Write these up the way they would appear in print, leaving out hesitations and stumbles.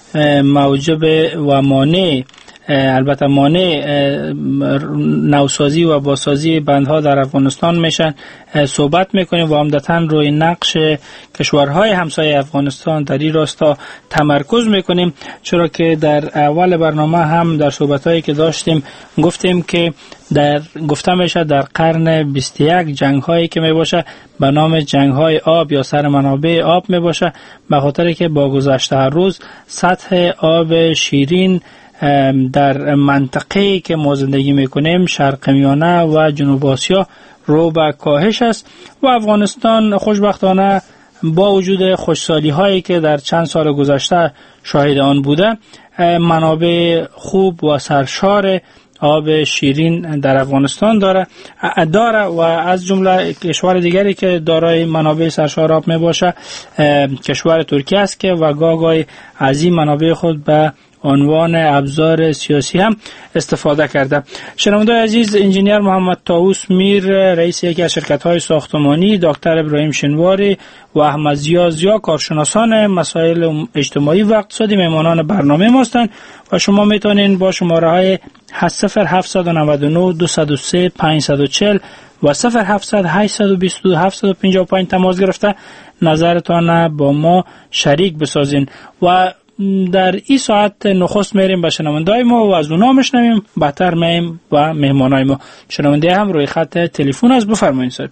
موجب و مانع البته مانع نوسازی و بازسازی بندها در افغانستان میشن صحبت میکنیم و عمدتاً روی نقش کشورهای همسایه افغانستان در این راستا تمرکز میکنیم، چرا که در اول برنامه هم در صحبتهایی که داشتیم گفتیم که گفته میشه در قرن 21 جنگ هایی که میباشه به نام جنگ های آب یا سر منابع آب میباشه، به خاطر که با گذشت هر روز سطح آب شیرین در منطقه‌ای که ما زندگی میکنیم شرق میانه و جنوب آسیا رو به کاهش است و افغانستان خوشبختانه با وجود خوشسالی هایی که در چند سال گذشته شاهد آن بوده منابع خوب و سرشار آب شیرین در افغانستان داره و از جمله کشور دیگری که دارای منابع سرشار آب می باشه کشور ترکیه است که و گاهی از این منابع خود به عنوان ابزار سیاسی هم استفاده کرده. شنوندگان عزیز، انجینیر محمد طاووس میر رئیس یکی از شرکت‌های ساختمانی، دکتر ابراهیم شنواری و احمد زیا کارشناسان مسائل اجتماعی و اقتصادی مهمانان برنامه ما هستند و شما میتونین با شماره‌های 0799 203 540 و 0700 822 755 تماس گرفته نظرتان با ما شریک بسازین و در این ساعت نخست میریم به شنونده‌های ما و از اونا میشنویم، بعدتر میریم و مهمانای ما. شنونده هم روی خط تلفن است، بفرمایید صاحب.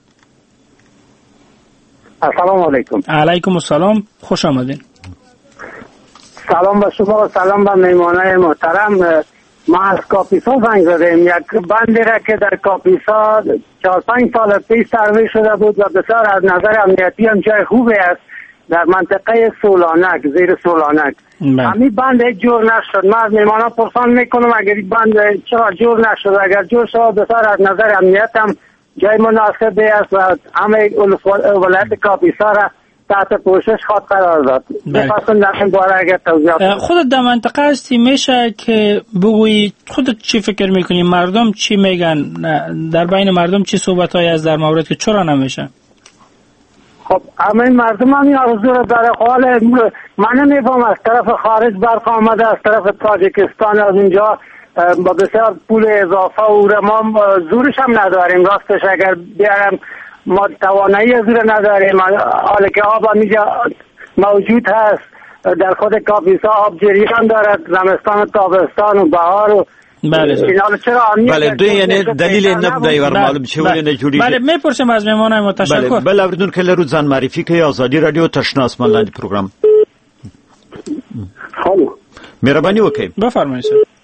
السلام علیکم. علیکم السلام، خوش آمدین. سلام به شما و سلام به مهمانای محترم. ما از کاپیسا زنگ زدیم. یک بندی را که در کاپیسا 4-5 سال پیش سروی شده بود و بسیار از نظر امنیتی هم جای خوبی است در منطقه سولانک، زیر سولانک. همین بند جور نشد. من از مهمانا پرسان میکنم اگر این بند چرا جور نشد؟ اگر جور شد بسیار از نظر امنیت هم جای مناسبی است و همه ولایت کاپیسا را تحت پوشش خود قرار داد. بخواستم در این باره اگر توضیحات خودت در منطقه هستی، میشه که بگویی خودت چی فکر میکنی؟ مردم چی میگن؟ در بین مردم چی صحبتایی از در مورد که چرا نمیشه؟ خب همه مردم هم این آرزو رو داره. حال من نمیفهم از طرف خارج برق آمده، از طرف تاجیکستان از اونجا با بسیار پول اضافه و ما زورش هم نداریم. راستش اگر بیارم ما توانایی از زور نداریم. حالا که آب اینجا موجود هست در خود کاپیسا آب جریان دارد، زمستان و تابستان و بهار و بله دو یعنی دلیل نبودی ور معلوم چه ولی نجوری. بله میپرسم از مهمانای ما. تشکر. بله اوریدون که لرو ځان معرفي کوي آزادی رادیو تشناس ملاندی پروگرام. خالو مهرباني وکړئ. بفرمایئ.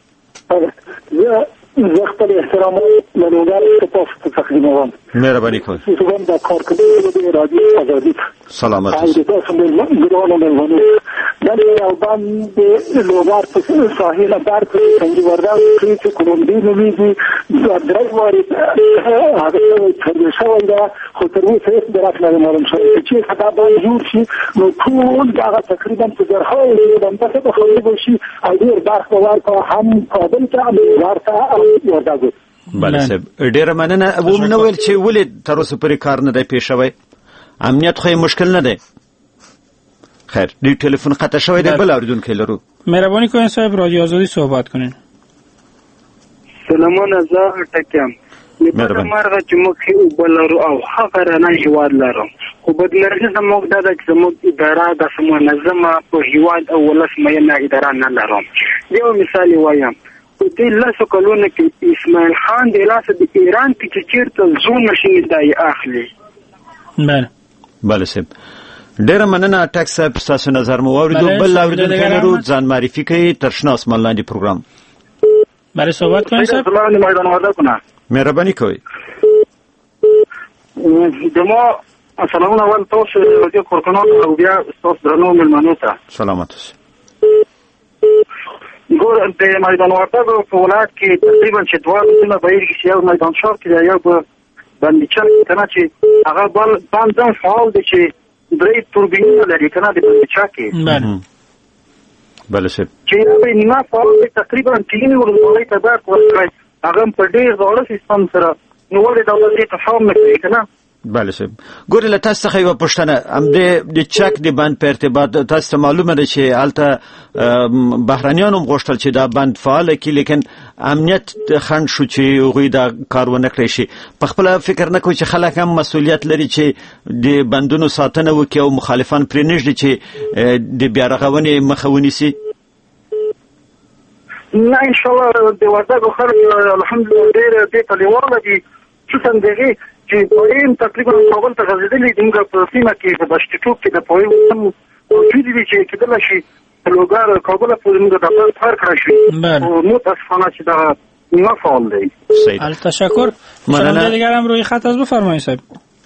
زه خپل احترام لرونګر تاسو ته تقدیموم. مهرباني کوئ. زه د کارکوونکو د رادیو آزادی سلامت اوسئ. تاسو ګرانو مهمانو دا یو باندې لوګار په ساحل بار په څنګه وردا چې کوم دی نو ویږي د درایواري هغه څه شوی دا خو تر اوسه دراتله معلوم شوی چې خطا به جوړ شي نو ټول دا تقریبا په درخوي د منطقه په خو شي او ډیر برخ ورته هم کابل ته ورته وردا. بله صاحب ډیره مننه. و نو ویل چې ولې تر اوسه پرې کار نه دی پیښ شوی؟ امنیت خو مشکل نه دی. خیر دی تلفن قطع شوی دی. بل اوریدونکو لرو. مهرباني کوئ صاحب رادیو آزادی صحبت کنین. سلامونه زه ټکم. مهرباني. مرغه چې موږ بلرو او هغه نه هیواد لرو. خو بدلرګه زموږ د زموږ اداره د منظمه په هیواد او ولس مې نه اداره نه لرو. یو مثال وایم. د لاسو کلونه کې اسماعیل خان د لاسه د ایران کې چیرته زون نشي دای اخلي. بله صاحب ډیره مننه. ټاک صاحب تاسو نظر مو اوریدو. بل اوریدونکو لرو ځان معرفي کوي ترشناس ملاندی پروگرام. بله صحبت کنید صاحب. سلام میدان وعده کنه. مهرباني کوئ. دمو سلامونه اول تاسو د کورکنات او بیا تاسو درنو ملمنو ته سلامت اوسئ. ګور د میدان وردګو په ولایت کې تقریبا چې دوه سیمه بهیر کې یو میدان شار کې یو باندې کنه چې هغه باندې فعال دي چې درې توربینونه لري کنه د بچا کې. بله صاحب چې په نه فعال تقریبا 3 ورځې ته برق ورکړي. هغه په ډېر ډول سیستم سره نو ولې دولت ته فهم نه کوي کنه بله صاحب ګورې له تاسو څخه یوه پوښتنه د چک د بند په ارتباط تاسو ته معلومه ده چې هلته بهرنیانو هم غوښتل چې دا بند فعاله کړي لیکن امنیت خنډ شو چې هغوی دا کار ونه کړی شي په خپله فکر نه کوي چې خلک هم مسؤلیت لري چې د بندونو ساتنه وکړي او مخالفان پرې نږدي چې د بیارغونې مخه ونیسي نه انشاءالله د وردګو خلک الحمدلله ډېر دې ته لیواله دي خصوصا دغې چې پوهیم تقریبا کابل ته غځېدلي دي موږ په سیمه کې په بشتیتوب کې د پوهیم هم موجودې دي چې کېدلی شي لوګر کابل پورې موږ د فرق راشي خو متاسفانه چې دغه نه فعال دی تشکر شنونده دیگر هم روی خط از بفرمایید صاحب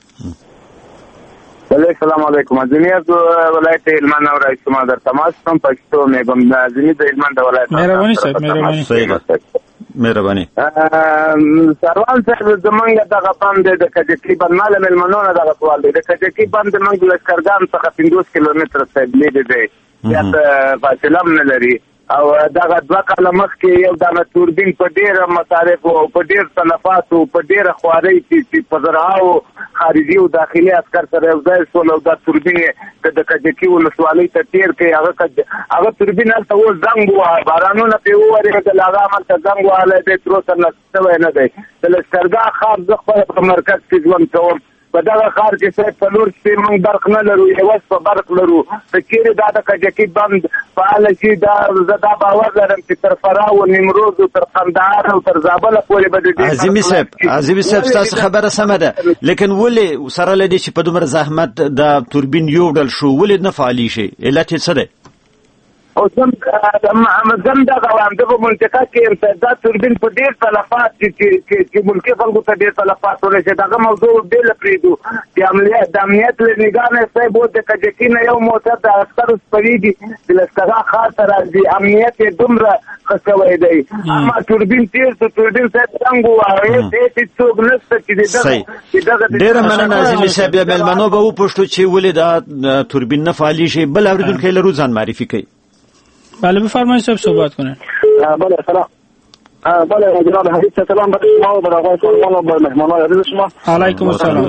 السلام علیکم ازمی از ولایت هلمند رئیس ما در تماس هستم پښتو میگم ازمی د هلمند ولایت مهرباني صاحب مهرباني سروان صاحب زمونږ دغه بند د کجکي بند مال ملمنونه دغه سوال دی د کجکي بند موږ لشکرګان څخه 50 کیلومتر سیبلې دی یا فاصله نه لري او دغه دوه کاله مخکې یو دغه توربین په ډېره مصارف او په ډېر تلفات او په ډېره خوارۍ چې په زرعاو خارجي او داخلي عسکر سره یو ځای شول او دا توربین د کجکي ولسوالۍ ته تېر کړي هغه توربین هلته اوس زنګ وواهه بارانونه پرې وورېدل هغه هملته زنګ وهلی دی تر اوسه نصب شوی نه دی د لښکرګاه ښار زه خپله په مرکز کې ژوند کوم په دغه ښار کې صاحب په لور شپې موږ برق نه لرو یوازې په برق لرو که چېرې دا د کجکي بند فعاله شي زه دا باور لرم چې تر فراه و نیمروز او تر قندهار او تر زابله پورې به د دې عظیمي صاحب ستاسو خبره سمه ده لیکن ولې سره له دې چې په دومره زحمت دا توربین یوړل شو ولې نه فعالېږي علت یې څه دی او زم دغه وام دغه منطقه کې دا توربین په ډېر تلفات چې ملکي خلکو ته ډېر تلفات ورسېد دغه موضوع بېله پرېږدو چې د امنیت له نګاه نه صاحب اوس د کجکي نه یو موټر د عسکرو سپرېږي چې لښکرګاه ښار ته راځي امنیت یې دومره ښه شوی دی اما توربین تېر شو توربین صاحب څنګه ووایه هېڅ څوک نشته چې دغه ډېره مننه عظیمي صاحب بیا مېلمنو به وپوښتو چې ولې دا توربین نه فعالېږي بل اورېدونکی لرو ځان معرفي کوي بله بفرمایید صاحب صحبت کنید بله سلام بله جناب حبیب سلام به شما و به آقای سلمان و به مهمانان عزیز شما علیکم السلام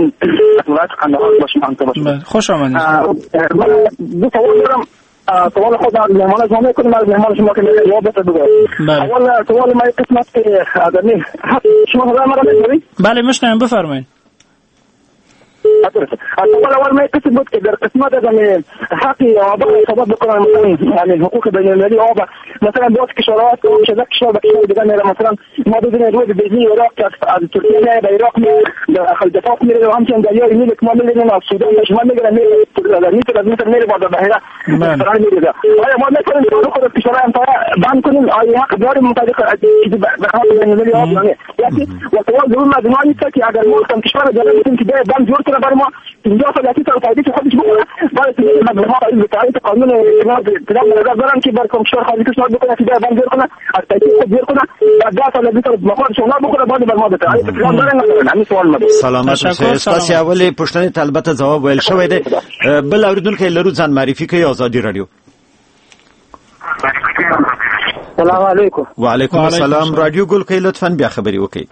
خوش آمدید دو سوال دارم سوال خود از مهمان شما میکنیم از مهمان شما که جواب بده بگوید اول سوال ما قسمت که آدمی شما صدای مرا میشنوید بله میشنویم بفرمایید اول ما قسم بود که در قسمت از حقی آبا ثبات بکنن یعنی حقوق بین المللی آبا مثلا باز کشورات که شده کشور به کشور دیگه میره مثلا ما بدون روی بیزی عراق که از ترکیه میره به عراق میره در خلدفاق میره و همچنین دریای نیل که ما میریم از سودان شما میگیره میره نیتر از نیتر میره باز بحیره سران میره آیا ما میکنیم که خود کشورهای امتحان بند کنیم آیا حق داریم مطابق به حق بین المللی آب یعنی و سوال ضرور مجموعی که اگر ما کشور جلال بودیم که بند جور کنه برای ما اینجا فعالیتی تاییدی خودش بکنه باید مجموعه رئیس تعریف قانون اطلاع نظر دارن که بر کمکشور خارجی پیشنهاد بکنه که بند جور کنه از تایید خود جور کنه بعد دا فعالیتی مخاطب شما بکنه بعد بر ما به تعریف اطلاع دارن همین سوال مده سلامت شه تاسو اولی پوښتنې ته البته جواب ویل شوی دی بل اوریدونکو لرو ځان معرفي کوي آزادي رادیو السلام علیکم وعلیکم السلام رادیو ګل کې لطفا بیا خبري وکړئ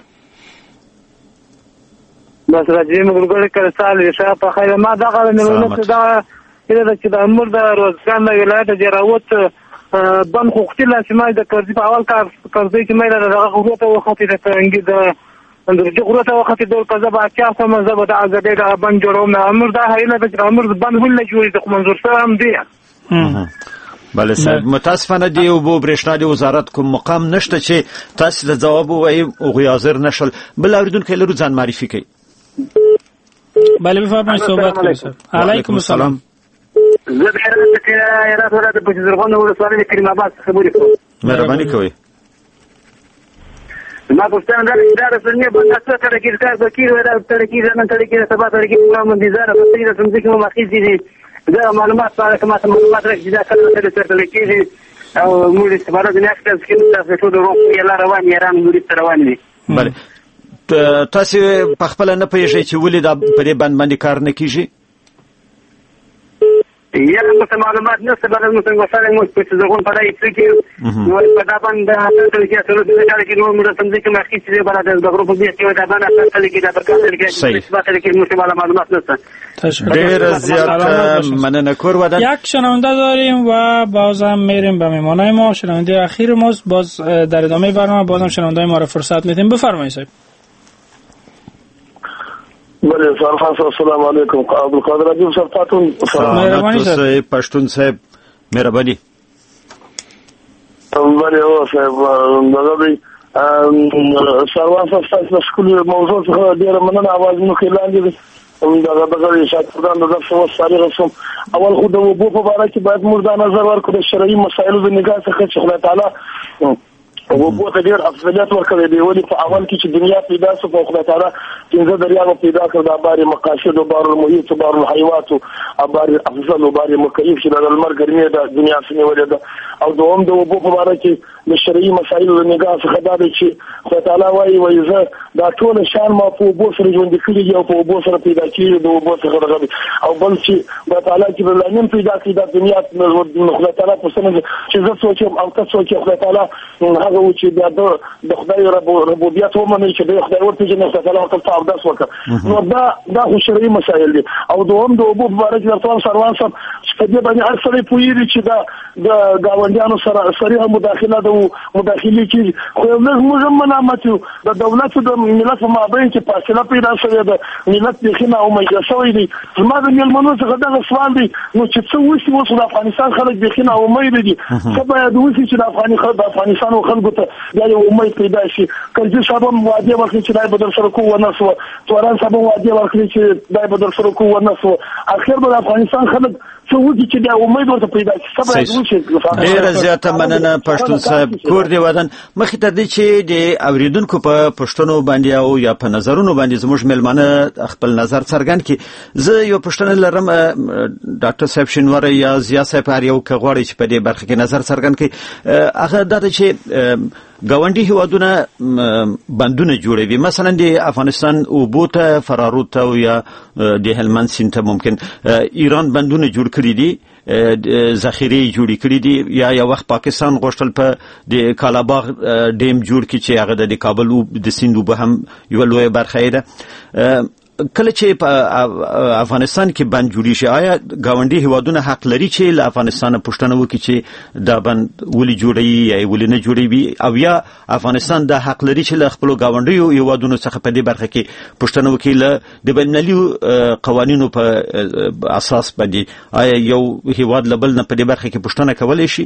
بس راځي موږ ګل کړه سال شه په خیر ما دغه ملونه دا کله چې د امر د روزګان د ولایت جراوت بن خوختي لاسمای د قرضې په اول کار قرضې چې مې دغه غوته وختي د انګي د اندرجه غوته وختي د قضا با چا سم زبر د ازادي د بن جوړوم امر دا هیله د امر بن ول جوړې د منظور سره هم دی بله صاحب متاسفانه دی او بو برېښنا د وزارت کوم مقام نشته چې تاسو د جواب وایي او غیازر نشل بل اوریدونکو لرو ځان معرفي کوي بله بفرمایید صحبت کنید علیکم السلام زه د هرات ولایت په زرغون ولسوالۍ کریم آباد خبرې کوم مهرباني کوئ ما پوښتنه دا رسنۍ باندې څه کړه کې کار وکړي دا طریقې نن طریقې سبا طریقې نو منځار په دې سم چې ما خېږي دي دا معلومات سره کومه معلومات راځي دا کله چې څه کېږي او موږ استفاده نه کوو چې تاسو ټول روغتیا روان یې ران موږ روان دي بله تاسو په خپل نه پېژې چې ولې دا په دې باندې کار نه کیږي یا مثل معلومات نشته برای مثل وسایل مو په ځګون پړای چې نو په دا باندې تاسو کې سره د کار کې نو موږ سم دي چې مخکې چې برابر د غروپ دې کې دا باندې تاسو کې دا په کار کې مثبت کې مثل معلومات نشته. ډیر زیات مننه کور ودان. یک شنونده داریم و بازم میریم به مهمانای ما. شنونده اخیر ماست. باز در ادامه برنامه بازم شنونده ما را فرصت میدیم. بفرمایید صاحب. بله السلام علیکم عبدالقادر عزیز صاحب پاتون مهربانی صاحب پشتون صاحب مهربانی. بله او صاحب دغه سروان صاحب تاسو د شکل موضوع څخه ډیر مننه आवाज مو کې لاندې دغه شاګردان د درس ساري رسوم. اول خو د وبو په اړه کې باید موږ د نظر ورکړو د شرعي مسایلو د نگاه څخه چې خدای تعالی وبو ته ډیر افضلیت ورکړي دی. ولې په اول کې چې دنیا پیدا شو په خدای تعالی پنځه دریاو پیدا کړ د بار مقاصد او بار المحیط او بار الحیوات او بار افضل او بار مکیف چې د المر ګرمي د دنیا څخه ولید او دوم د وبو په اړه کې د شرعي مسایلو د نگاه څخه دا دی چې خدای تعالی وایي زه دا ټول شان ما په وبو سره ژوند کړی او په وبو سره پیدا کړی د وبو څخه راغلی او بل چې خدای تعالی چې بلنیم پیدا کړی د دنیا د خدای تعالی په سنه چې زه سوچم او تاسو چې خدای تعالی هغه و چې د خدای ربوبیت ومني چې د خدای ورته چې خدای تعالی ورته اوداس وکړ. نو دا خو شرعي مسایل دي. او دوم د وبو مبارک ورته سروان صاحب چې دې باندې هر څه پوهیږي چې د گاونډیانو سره صریحه مداخله د مداخلي کې خو موږ منامتو د دولت د ملت په مابین کې فاصله پیدا شوې ده. ملت د خنه او مېږه شوې دي. زما د ملمنو څخه دغه سوال دی نو چې څه وشي اوس د افغانستان خلک د خنه او مېږه دي څه باید وشي چې د افغانستان خلکو ته دا یو امید پیدا شي. کله چې صاحب وعده ورکړي چې دای بدل سره کو ونه سو توران صاحب وعده ورکړي چې دای بدل سره کو ونه سو اخر به افغانستان خلک څه وږي چې دا امید ورته پیدا شي. څه باید وشي. ډیر زیاته مننه پښتون صاحب کور دی ودان. مخې ته دي چې د اوریدونکو په پښتنو باندې او یا په نظرونو باندې زموږ ملمانه خپل نظر څرګند کړي. زه یو پښتنه لرم ډاکټر صاحب شینوار یا زیا صاحب هر یو کغواړي چې په دې برخه کې نظر څرګند کړي. هغه دا چې ګاونډي هیوادونه بندونه جوړوي مثلا د افغانستان اوبو ته فرارو ته یا د هلمند سیند ته ممکن ایران بندونه جوړ کړي دي ذخیره جوړی کړی دي یا یو وخت پاکستان غوښتل په د کالاباغ ډیم جوړ کړي چې هغه د کابل او د سیند وب هم یو لوی برخه ده. کله چې په افغانستان کې بند جوړی شي آیا گاونډي هیوادونه حق لري چې له افغانستان پښتنه وکړي چې دا بند ولې جوړي یا ولې نه جوړي او یا افغانستان دا حق لري چې له خپل گاونډي هیوادونو څخه په دې برخه کې پښتنه وکړي له د بینالمللي قوانینو په اساس باندې آیا یو هیواد لبل نه په دې برخه کې پښتنه کولای شي؟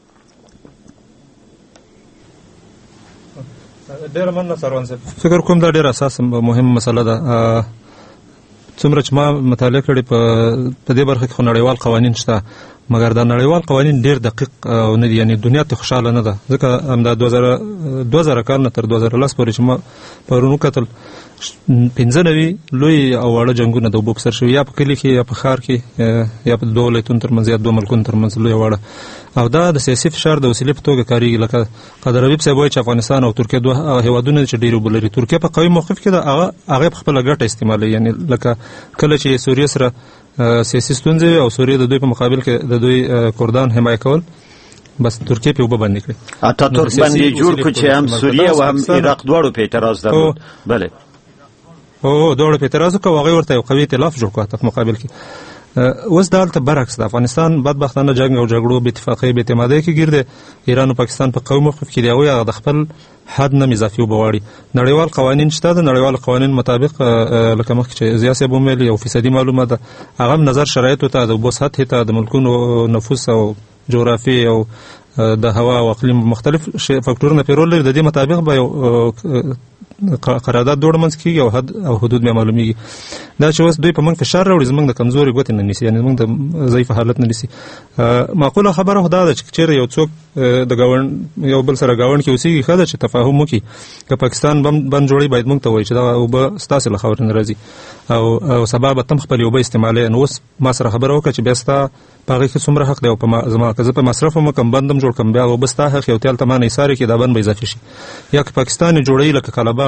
ډیر مننه سروان صاحب. فکر کوم دا ډیر اساس مهم مسله ده. څومره چې ما مطالعه کړې په دې برخه کې نړیوال قوانین شته مګر دا نړیوال قوانین ډیر دقیق نه دي. یعنی دنیا ته خوشاله نه ده ځکه هم دا 2000 کال نه تر 2010 پورې چې ما پرونو کتل 95 لوی او وړه جنگونه د اوبو په سر شوي یا په کلي کې یا په ښار کې یا په دوه ولایتونو ترمنځ یا دوه ملکونو ترمنځ لوی وړه او دا د سیاسي فشار د وسیلې په توګه کاریږي. لکه قادر حبیب صاحب وایي چې افغانستان او ترکیه دوه هیوادونه چې ډېر اوبه لري. ترکیه په قوي موقف کې ده هغه په خپله ګټه استعمالوي. یعنی لکه کله چې سوریه سره سیاسي ستونزې او سوریه د دوی په مقابل کې د دوی کردان حمایه کول بس ترکیه په اوبه باندې کړي. اتاتورک باندې جوړ کړ چې هم سوریه او هم عراق دواړو په اعتراض درلود. بله دواړو په اعتراض وکړ او هغې ورته یو قوي ائتلاف جوړ کړ په مقابل کې. اوس دا هلته برعکس د افغانستان بدبختانه جنګ او جګړو بې اتفاقۍ بې اعتمادۍ کې ګیر دی. ایران او پاکستان په قوي موقف کې دي. هغوی هغه د خپل حد نه اضافي اوبه غواړي. نړیوال قوانین شته د نړیوال قوانین مطابق لکه مخکې چې ضیا صاحب وویل یو فیصدي معلومه ده هغه هم نظر شرایطو ته د اوبو سطحې ته د ملکونو نفوس او جغرافي او د هوا او اقلیم مختلف فاکتورونه پرې رول لري. د دې مطابق به یو قرارداد دوړ منځ کېږي او حد او حدود بیا معلومیږي. دا چې اوس دوی په موږ فشار راوړي زموږ د کمزوري ګوتې نه نیسي یعنې زموږ د ضعیف حالت نه نیسي. معقوله خبره خو دا ده چې چېرې یو څوک د ګاونډ یو بل سره ګاونډ کې اوسېږي ښه ده چې تفاهم وکړي. که پاکستان بند جوړوي باید موږ ته ووایي چې دغه اوبه ستاسې له خاورې نه راځي او سبا به تم خپلې اوبه استعمالوي. نو اوس ما سره خبره وکړه چې بیا ستا په هغې کې څومره حق دی او زما که زه په مصرف هم کم بند هم جوړ کړم بیا اوبه ستا حق یو تیال ته ما نه ایسارې کړي دا بند به اضافي شي. یا که پاکستان یې جوړوي لکه کالاباغ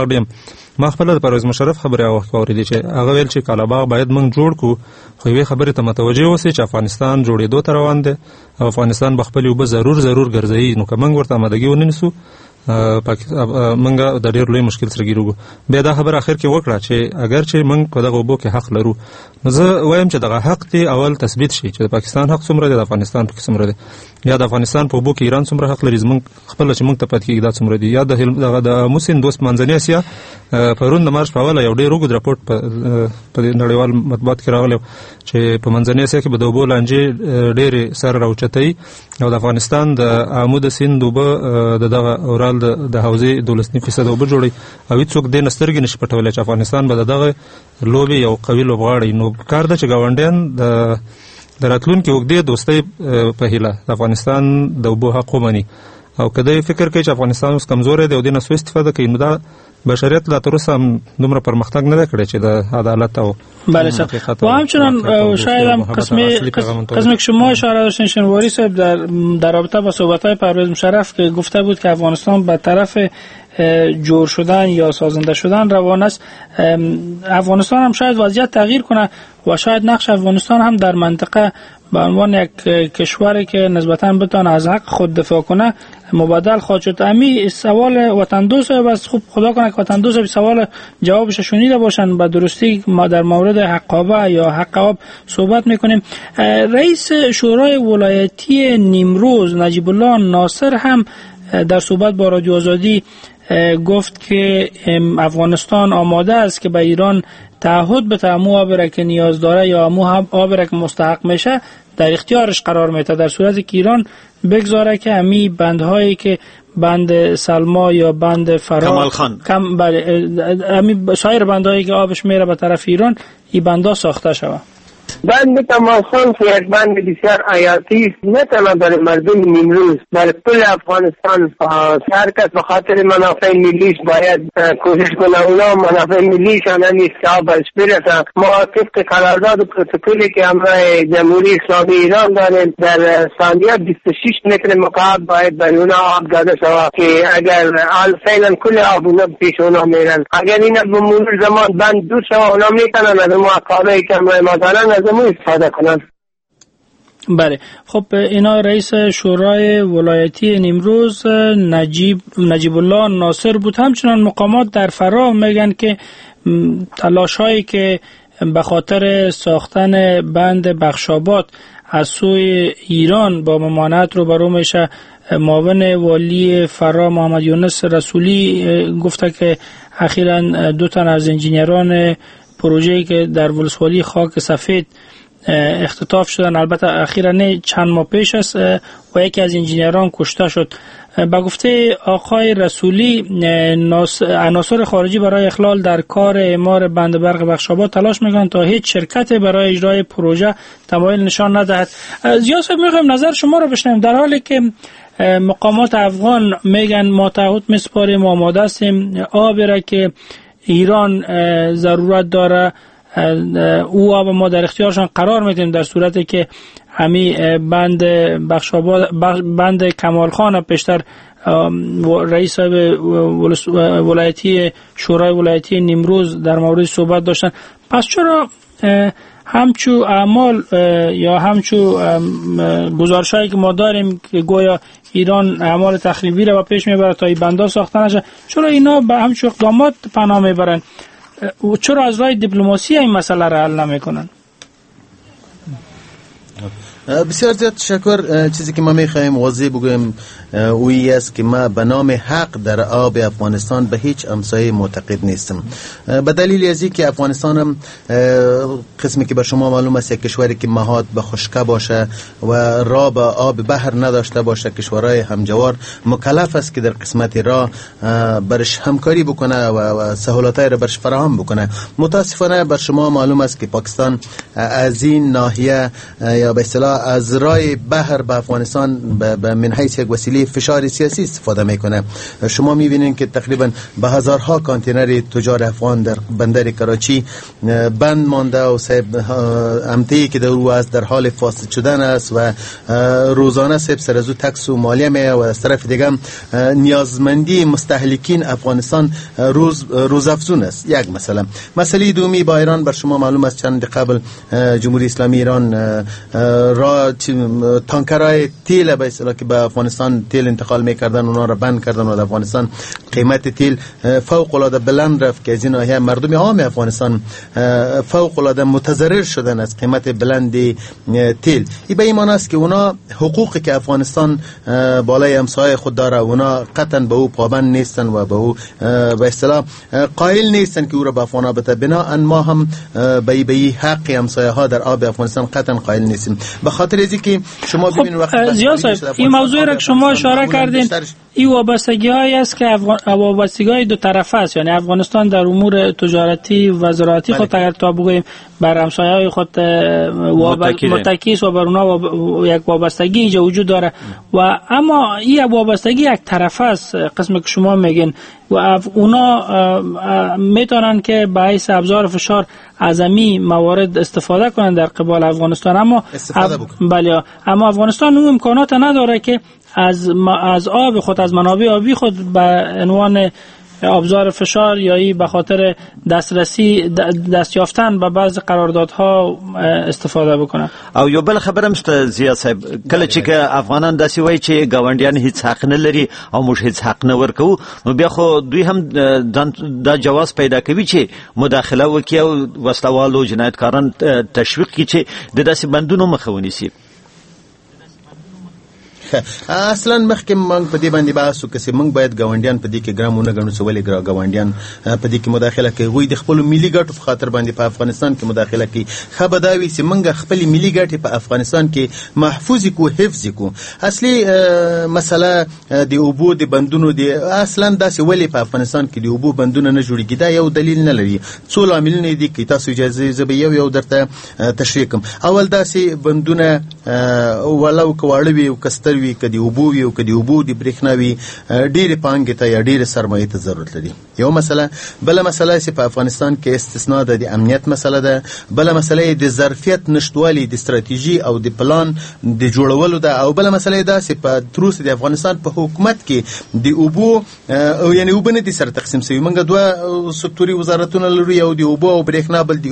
کالاباغ ډیم. ما خپل د پرویز مشرف خبره اوریدې چې هغه ویل چې کالاباغ باید موږ جوړ کو، خو یوې خبرې ته متوجه اوسئ چې افغانستان جوړېدو ته روان دی او افغانستان به خپلې اوبه ضرور ګرځوي. نو که موږ ورته آمادګي ونه نیسو موږ د ډېر لوی مشکل سره ګیرو. بیا دا خبره اخر کې وکړه چې اگر چې موږ په دغه اوبو کې حق لرو، نو زه وایم چې دغه حق دی اول تثبیت شي چې د پاکستان حق څومره دی، د افغانستان پکې څومره دی، یا د افغانستان په اوبو کې ایران څومره حق لري، زموږ خپله چې موږ ته پاتې کېږي دا څومره دي، یا د آمو سیند دوست منځنۍ اسیا پرون د مارچ په اوله یو ډېر اوږد راپورټ په نړیوال مطبوعات کې راغلی چې په منځنۍ اسیا کې به د اوبو لانجې ډېرې سر راوچتوي او د افغانستان د آمو د سیند اوبه د دغه اورال د حوزې 12% اوبه جوړوي او هېڅوک دې نه سترګې نشي پټولی چې افغانستان به د دغه لوبې یو قوي لوبغاړی. نو کار ده چې ګاونډیان د راتلونکي اوږدې دوستۍ په هیله د افغانستان د اوبو حق ومني او که دی فکر کوي چې افغانستان اوس کمزوری دی او دې نه سوء استفاده کوي، نو دا بشریت لا تر اوسه هم دومره پرمختګ نه دی کړی چې د عدالت او بله صاحب و همچنان شاید هم قسمی که شما اشاره داشتین شنواری صاحب در رابطه با صحبت‌های پرویز مشرف که گفته بود که افغانستان به طرف جور شدن یا سازنده شدن روان است، افغانستان هم شاید وضعیت تغییر کنه و شاید نقش افغانستان هم در منطقه به عنوان یک کشوری که نسبتاً بتونه از حق خود دفاع کنه مبادل خواهد شد. امی سوال وطن دوست بس خوب خدا کنه که وطن دوست سوال جوابش شنیده باشن به درستی. ما در مورد حقابه یا حق آب صحبت میکنیم. رئیس شورای ولایتی نیمروز نجیب الله ناصر هم در صحبت با رادیو آزادی گفت که افغانستان آماده است که به ایران تعهد به امو آبی را که نیاز داره یا امو آبی را که مستحق میشه در اختیارش قرار میده، در صورتی که ایران بگذاره که امی بندهایی که بند سلما یا بند فرا امی سایر بندهایی که آبش میره به طرف ایران این بندا ساخته شود. بند تماسان که یک بند بسیار حیاتی است، نه تنها برای مردم نیمروز، برای کل افغانستان. هر کس به خاطر منافع ملیش باید کوشش کنه اونا منافع ملیشان نیست که آب بهش برسه. ما طبق قرارداد و پروتکلی که همراه جمهوری اسلامی ایران داریم در ثانیه 26 متر مکعب باید برای اونا آب داده شود که اگر فعلا کل آب اونا پیش اونا میرن، اگر اینا به مرور زمان بند دور شود اونا میتونن از ما کارهایی که همراه ما دارن استفاده کنند. بله خب اینا رئیس شورای ولایتی نیمروز نجیب الله ناصر بود. همچنان مقامات در فرا میگن که تلاش هایی که به خاطر ساختن بند بخشاباد از سوی ایران با ممانعت روبرو میشه. معاون والی فرا محمد یونس رسولی گفته که اخیراً 2 تن از انجینیران پروژه‌ای که در ولسوالی خاک سفید اختطاف شدن، البته اخیراً چند ماه پیش است و یکی از انجینیران کشته شد. با گفته آقای رسولی عناصر خارجی برای اخلال در کار اعمار بند برق بخشاباد تلاش میکنند تا هیچ شرکت برای اجرای پروژه تمایل نشان ندهد. زیاد صاحب میخوایم نظر شما رو بشنویم در حالی که مقامات افغان میگن ما تعهد میسپاریم آماده هستیم آبی را که ایران ضرورت داره او آب ما در اختیارشان قرار میدیم در صورتی که همی بند بخشاباد بند کمال خان پیشتر رئیس ولایتی شورای ولایتی نیمروز در مورد صحبت داشتن. پس چرا همچو اعمال یا همچو گزارشایی که ما داریم که گویا ایران اعمال تخریبی را پیش میبره تا این بندا ساخته نشه، چرا اینا به همچو اقدامات پناه میبرن؟ چرا از راه دیپلماسی این مسئله را حل نمیکنن؟ بسیار زیاد تشکر. چیزی که ما میخوایم واضح بگویم اویی است که ما به نام حق در آب افغانستان به هیچ همسایه معتقد نیستم، به دلیل از اینکه افغانستان هم قسمی که به شما معلوم است یک کشوری که مهاد به خشکه باشه و راه به آب بحر نداشته باشه، کشورهای همجوار مکلف است که در قسمت راه برش همکاری بکنه و سهولت‌های را برش فراهم بکنه. متاسفانه بر شما معلوم است که پاکستان از این ناحیه یا به اصطلاح از راه بحر به افغانستان من حیث یک وسیله فشار سیاسی استفاده میکنه. شما میبینید که تقریبا به هزارها کانتینر تجار افغان در بندر کراچی بند مانده و امتیی که در حال فاسد شدن است و روزانه سر از او تکس و مالیه میه و از طرف دیگه نیازمندی مستهلکین افغانستان روز افزون است. یک مسئله دومی با ایران بر شما معلوم است چند قبل جمهوری اسلامی ایران را تانکرهای تیل به اصطلاح که به افغانستان تیل انتقال میکردن اونا را بند کردن و در افغانستان قیمت تیل فوق العاده بلند رفت که از این ناحیه مردم عام افغانستان فوق العاده متضرر شدن از قیمت بلند تیل. این به این معنی است که اونا حقوقی که افغانستان بالای همسایه خود داره اونا قطعا به او پابند نیستن و به او به اصطلاح قائل نیستن که او را به افغان بده. بنابراین ما هم به حق همسایه ها در آب افغانستان قطعا قائل نیستیم. به خاطر از اینکه شما ببینید وقتی زیاد صاحب این موضوع را که شما اشاره کردین این وابستگی هایی است که وابستگی های دو طرفه است. یعنی افغانستان در امور تجارتی و زراعتی خود اگر تا بگوییم بر همسایه های خود متکی است و بر اونا یک وابستگی اینجا وجود داره و اما این وابستگی یک طرفه است قسمی که شما میگین و اونا میتونن که به حیث ابزار فشار اعظمی موارد استفاده کنند در قبال افغانستان اما بله اما افغانستان اون امکانات نداره که از آب خود از منابع آبی خود به عنوان ابزار فشار یا ای به خاطر دست یافتن به بعض قراردادها استفاده بکنه. او یو بل خبرم است زیاد صاحب کله چې افغانان داسې وایي چې ګاونډیان هیڅ حق نه لري او موږ هیڅ حق نه ورکو نو بیا خو دوی هم دا جواز پیدا کوي چې مداخله وکړي او وسلوالو جنایتکاران تشویق کړي چې د داسې بندونو مخه ونیسي. اصلا مخکې موږ په دې باندې بحث وکړو چې موږ باید ګاونډیان په دې کې ګرامونه ګڼو چې ولې ګاونډیان په دې کې مداخله کوي غوی د خپل ملي ګټو په خاطر باندې په افغانستان کې مداخله کوي. خبر دا وي چې موږ خپل ملي ګټې په افغانستان کې محفوظ کو حفظ کو. اصلي مسله د اوبو د بندونو دی اصلا داسې ولې په افغانستان کې د اوبو بندونه نه جوړیږي دا یو دلیل نه لري. څو لاملونه دي کې تاسو اجازه زه به یو درته تشریح کوم. اول داسې بندونه ولو کواړه وي او کستر وي کدی اوبو وي او کدی اوبو دی برېښنا وي ډېرې پانګې ته یا ډېرې سرمایې ته ضرورت لري. یو مسله. بله مسله چې په افغانستان کې استثناء ده د امنیت مسله ده. بله مسله د ظرفیت نشتوالي د استراتیژي او د پلان د جوړولو ده. او بله مسله ده چې په تروس د افغانستان په حکومت کې د اوبو یعنی اوبه نه دي سره تقسیم شوي. موږ دوه سکتوري وزارتونه لرو یو د اوبو او برېښنا بل د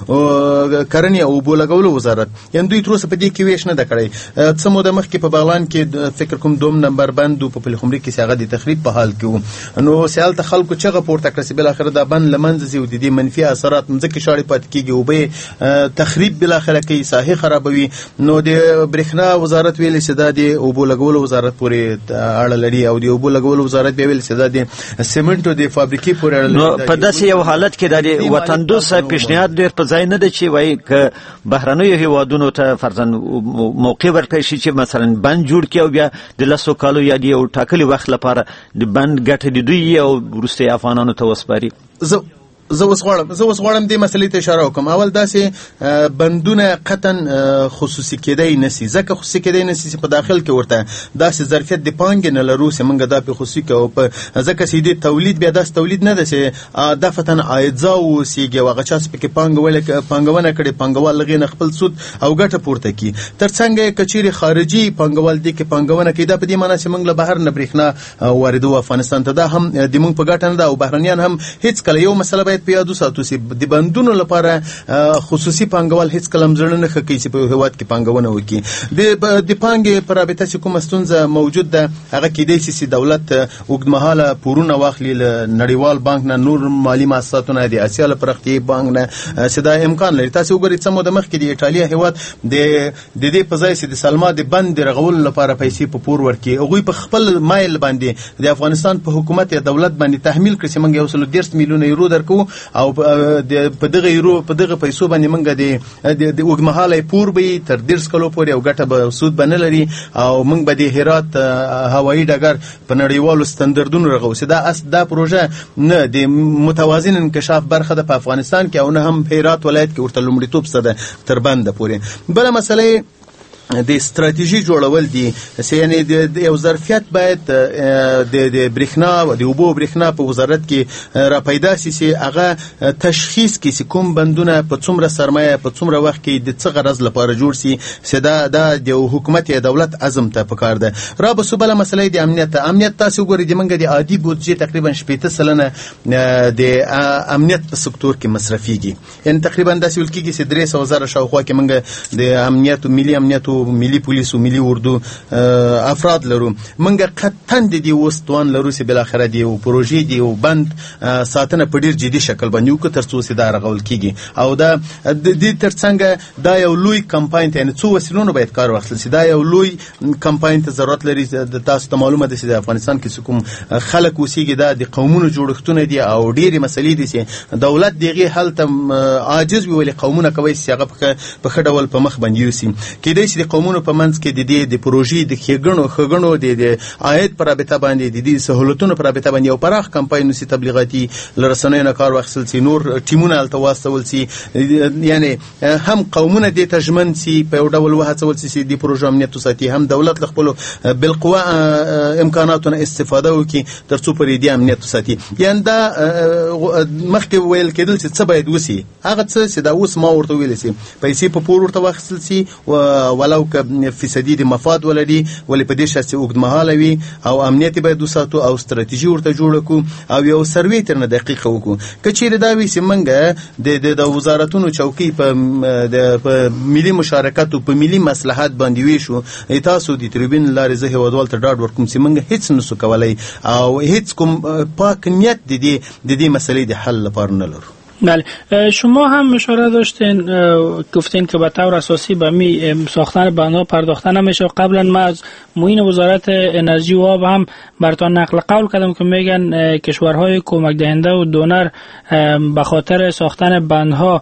کرنې او اوبو لګولو وزارت. یعنی دوی تر اوسه په دې کې ویش نه ده کړی. څه موده مخکې په بغلان کې فکر کوم دوم نمبر بند په پلخمري کې هغه د تخریب په حال کې وو نو سیال ته خلکو چغه پورته کړه چې بل اخر دا بند لمنځه زی او د دې منفي اثرات مځکه شاړې پات کېږي او به تخریب بل اخر کې ساحه خرابوي. نو د برېښنا وزارت ویل چې دا د اوبو لګولو وزارت پورې اړه لري او د اوبو لګولو وزارت ویل چې دا د سیمنټو د فابریکې پورې اړه لري. نو په داسې یو حالت کې د وطن دوست پیشنهاد ډېر په ځای نه دی چې وایي ک بهرنیو هیوادونو ته فرضاً موقع ورکړي شي چې مثلا بند جوړ کړي او بیا د لسو کالو یا د یو ټاکلي وخت لپاره د بند ګټه د دوی او وروسته افغانانو ته وسپاري. زه اوس غواړم دې مسلې ته اشاره وکم. اول داسې بندونه قطعا خصوصي کېدای نسی ځکه خصوصي کېدای نسی چې په داخل کې ورته داسې ظرفیت د پانګې نه لرو چې موږ دا په خصوصي کوو ځکه چې دې تولید بیا داسې تولید نه ده چې دفتن عایدزا اوسیږي او هغه چا چې پکې پانګونه کړي پانګوال لغې نه خپل سود او ګټه پورته کړي. تر څنګه کچېرې خارجي پانګوال دې کې پانګونه کوي دا په دې معنی چې موږ له بهر نه برېښنا واردوو افغانستان ته دا هم د موږ په ګټه نه ده او بهرنیان هم هیڅ کله یو مسله باید په یادو ساتو چې د بندونو لپاره خصوصي پانګوال هیڅ کله مزړه نه کوي چې په هیواد کې پانګونه وکړي. د پانګې پر رابطه چې کومه ستونزه موجود ده هغه کېدای شي چې دولت اوږدمهاله پورونه واخلي له نړیوال بانک نه نور مالي مؤسساتونه د اسیا له پراختیایي بانک نه چې دا امکان لري. تاسو وګورئ څه موده مخکې د ایټالیا هیواد د دې په ځای چې د سلما د بند رغولو لپاره پیسې په پور ورکړي هغوی په خپل مایل باندې د افغانستان په حکومت یا دولت باندې تحمیل کړي چې موږ 130 میلیونه یورو درکو او په دغه پیسو باندې موږ د اوږدمهاله پور به تر 10 کلو پورې او ګټه به سود به نه لري او موږ به د هرات هوایي ډګر په نړیوالو ستاندردونو رغو. دا پروژه نه د متوازن انکشاف برخه ده په افغانستان کې او نه هم هرات ولایت کې ورته لومړیتوب سره تر بنده پورې. بل مسله د استراتیژي جوړول دي، یعنی د یو ظرفیت باید د برېښنا او د اوبو برېښنا په وزارت کې را پیدا شي، هغه تشخیص کې چې کوم بندونه په څومره سرمایه په څومره وخت کې د څه غرض لپاره جوړ شي، چې دا د حکومت یا دولت عزم ته پکار ده. را به بله مسله د امنیت تاسو وګورئ، د منګه د عادي بودجې تقریبا 80% د امنیت په سکتور کې مصرفيږي، یعنی تقریبا داسې ویل کېږي چې 300,000 شاوخوا کې منګه د امنیت او ملي امنیت او ملي پولیس او ملي اردو افراد لرو. منګه قطن د دې وستوان لرو چې بل اخر دی او پروژې دی او بند ساتنه په ډیر جدي شکل باندې وکړ تر څو چې دا رغول کیږي. او دا د دې ترڅنګ دا یو لوی کمپاین ته، یعنی څو وسیلونو باید کار واخلي چې دا یو لوی کمپاین ته ضرورت لري. د تاسو ته معلومه ده چې د افغانستان کې کوم خلک اوسېږي دا د قومونو جوړښتونه دي او ډېرې مسلې دي چې دولت دغه حل ته عاجز وي، ولې قومونه کوي چې هغه په ښه ډول په مخ باندې یوسي. کېدای شي د قومونو په منځ کې د پروژې د ښېګڼو د عاید پر رابطه باندې د دې سهولتونو پر رابطه باندې یو پراخ کمپاین وسي، تبلیغاتي لرسنیو نه کار واخیستل سي، نور ټیمونه هلته واستول سي، یعنی هم قومونه دې ته ژمن سي په یو ډول وهڅول سي د پروژو امنیت وساتي، هم دولت له خپلو بالقوه امکاناتونه استفاده وکړي تر څو پرې دې امنیت وساتي. یعنی دا مخکې ویل کېدل چې څه باید وسي، هغه څه چې دا اوس ما ورته ویل سي، پیسې په پور ورته واخیستل سي ولو که فیصدي د مفاد ولري، ولې په دې شرط چې اوږدمهاله وي او امنیت باید وساتو او ستراتیژي ورته جوړه کړو او یو سروې ترنه دقیقه وکړو. که چیرې دا وي چې موږ د وزارتونو چوکۍ په ملي مشارکت او په ملي مصلحت باندې ویشو، تاسو د تریبون لارې زه هیوادوال ته ډاډ ورکوم چې موږ هیڅ نسو کولای او هیڅ کوم پاک نیت د دې مسئله د حل لپاره نه لرو. بله، شما هم اشاره داشتین گفتین که به طور اساسی به می ساختن بندها پرداخته نمیشه. قبلا ما از معین وزارت انرژی و آب هم براتون نقل قول کردم که میگن کشورهای کمک دهنده و دونر به خاطر ساختن بندها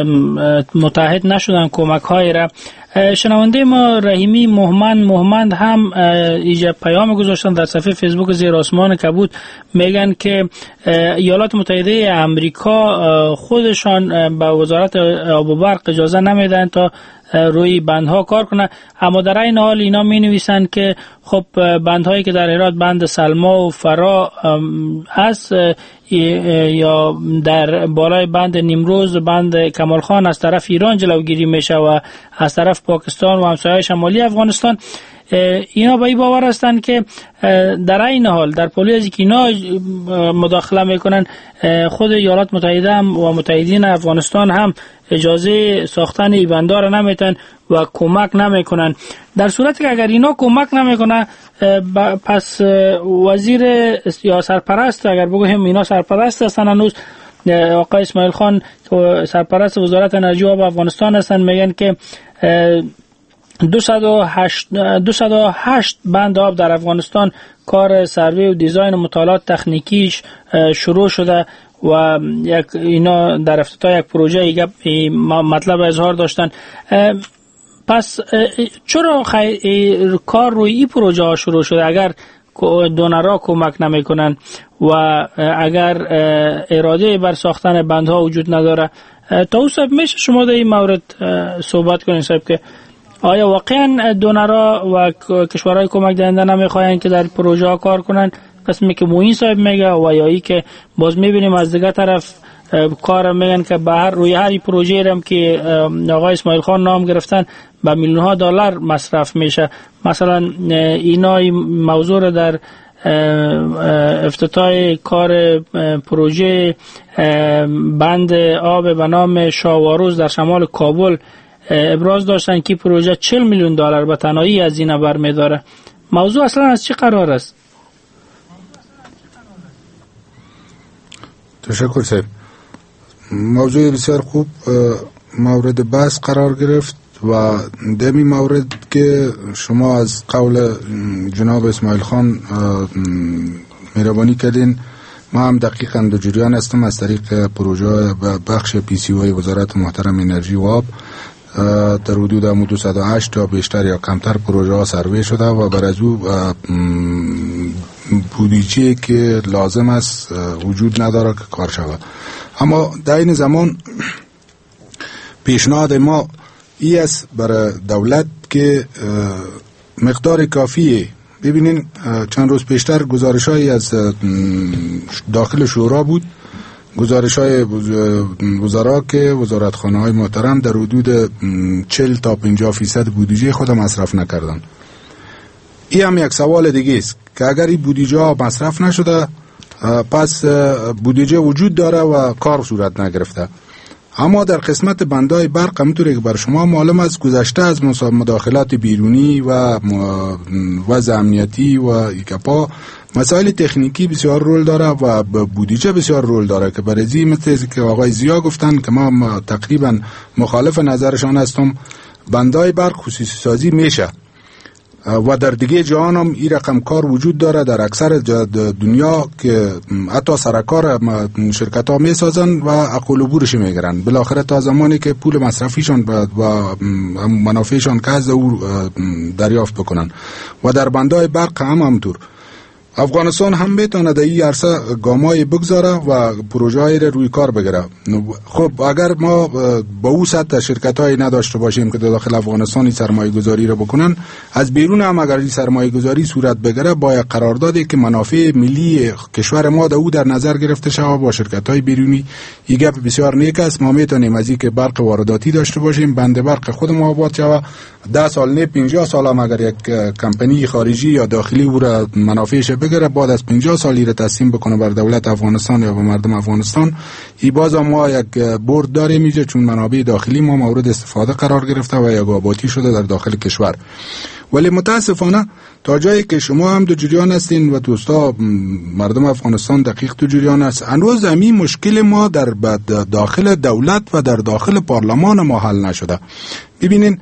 متحد نشدن کمک های را. شنونده ما رحیمی مهمند هم ایجا پیام گذاشتن در صفحه فیسبوک زیر آسمان کبود، میگن که ایالات متحده امریکا خودشان به وزارت آب و برق اجازه نمیدن تا روی بندها کار کنه، اما در این حال اینا می نویسن که خب بندهایی که در هرات بند سلما و فرا هست یا در بالای بند نیمروز بند کمال خان از طرف ایران جلوگیری میشه و از طرف پاکستان و همسایه شمالی افغانستان، اینا به این باور هستند که در این حال در پولی از که اینا مداخله میکنن خود ایالات متحده و متحدین افغانستان هم اجازه ساختن این بندها را نمیتن و کمک نمیکنن. در صورتی که اگر اینا کمک نمیکنه پس وزیر یا سرپرست، اگر بگویم اینا سرپرست هستن هنوز، آقای اسماعیل خان سرپرست وزارت انرژی و آب افغانستان هستن، میگن که 208 بند آب در افغانستان کار سروی و دیزاین و مطالعات تکنیکیش شروع شده و اینا در افتتاح یک پروژه مطلب اظهار داشتن. پس چرا کار روی این پروژه ها شروع شده اگر دونرها کمک نمیکنن و اگر اراده بر ساختن بندها وجود نداره؟ تا او صاحب میشه شما در این مورد صحبت کنین صاحب که آیا واقعا دونرها و کشورهای کمک دهنده نمیخواین که در پروژه ها کار کنن قسمی که موین صاحب میگه و یا ای که باز میبینیم از دیگه طرف کار میگن که به روی هر پروژه هم که آقای اسماعیل خان نام گرفتن به میلیون ها دلار مصرف میشه. مثلا اینا موضوع در افتتاح کار پروژه بند آب به نام شاواروز در شمال کابل ابراز داشتن که پروژه 40 میلیون دلار به تنهایی از این برمیداره. موضوع اصلا از چی قرار است؟ تشکر صاحب. موضوع بسیار خوب مورد بحث قرار گرفت و دمی مورد که شما از قول جناب اسماعیل خان مهربانی کردین، ما هم دقیقاً در جریان هستم از طریق پروژه بخش PCO وزارت محترم انرژی و آب در حدود 208 تا بیشتر یا کمتر پروژه ها سروی شده و بر از او بودجه که لازم است وجود نداره که کار شود. اما در این زمان پیشنهاد ما ای است برای دولت که مقدار کافیه. ببینین چند روز پیشتر گزارش‌هایی از داخل شورا بود، گزارش‌های وزرا که وزارتخانه‌های محترم در حدود 40 تا 50% بودجه خود مصرف نکردن. این هم یک سوال دیگه است که اگر این بودجه مصرف نشده پس بودجه وجود داره و کار صورت نگرفته. اما در قسمت بندای برق همونطوری که بر شما معلوم است گذشته از مداخلات بیرونی و وضع امنیتی و ایکاپا مسائل تکنیکی بسیار رول داره و بودجه بسیار رول داره که برای مثل که آقای زیا گفتن که ما تقریبا مخالف نظرشان هستم، بندای برق خصوصی سازی میشه و در دیگه جهان هم این رقم کار وجود داره در اکثر دنیا که حتی سرکار شرکت ها می سازن و عقل و بورش میگیرن بالاخره تا زمانی که پول مصرفیشان و منافعشان که از او دریافت بکنن. و در بندای برق هم همطور افغانستان هم میتونه در این عرصه گامای بگذاره و پروژه های روی کار بگیره. خب اگر ما با او سطح شرکت های نداشته باشیم که داخل افغانستان سرمایه گذاری رو بکنن، از بیرون هم اگر این سرمایه گذاری صورت بگیره باید قراردادی که منافع ملی کشور ما در نظر گرفته شود با شرکت های بیرونی. این گپ بسیار نیک است. ما میتونیم از اینکه برق وارداتی داشته باشیم، بند برق خود ما آباد شود، 10 سال نه 50 سال هم اگر یک کمپانی خارجی یا داخلی او را منافعش بگیره بعد از 50 سال را تسلیم بکنه بر دولت افغانستان یا به مردم افغانستان، ای باز ما یک برد داریم اینجا چون منابع داخلی ما مورد استفاده قرار گرفته و یک آبادی شده در داخل کشور. ولی متاسفانه تا جایی که شما هم دو جریان هستین و دوستا مردم افغانستان دقیق دو جریان است، هنوز همین مشکل ما در داخل دولت و در داخل پارلمان ما حل نشده. ببینین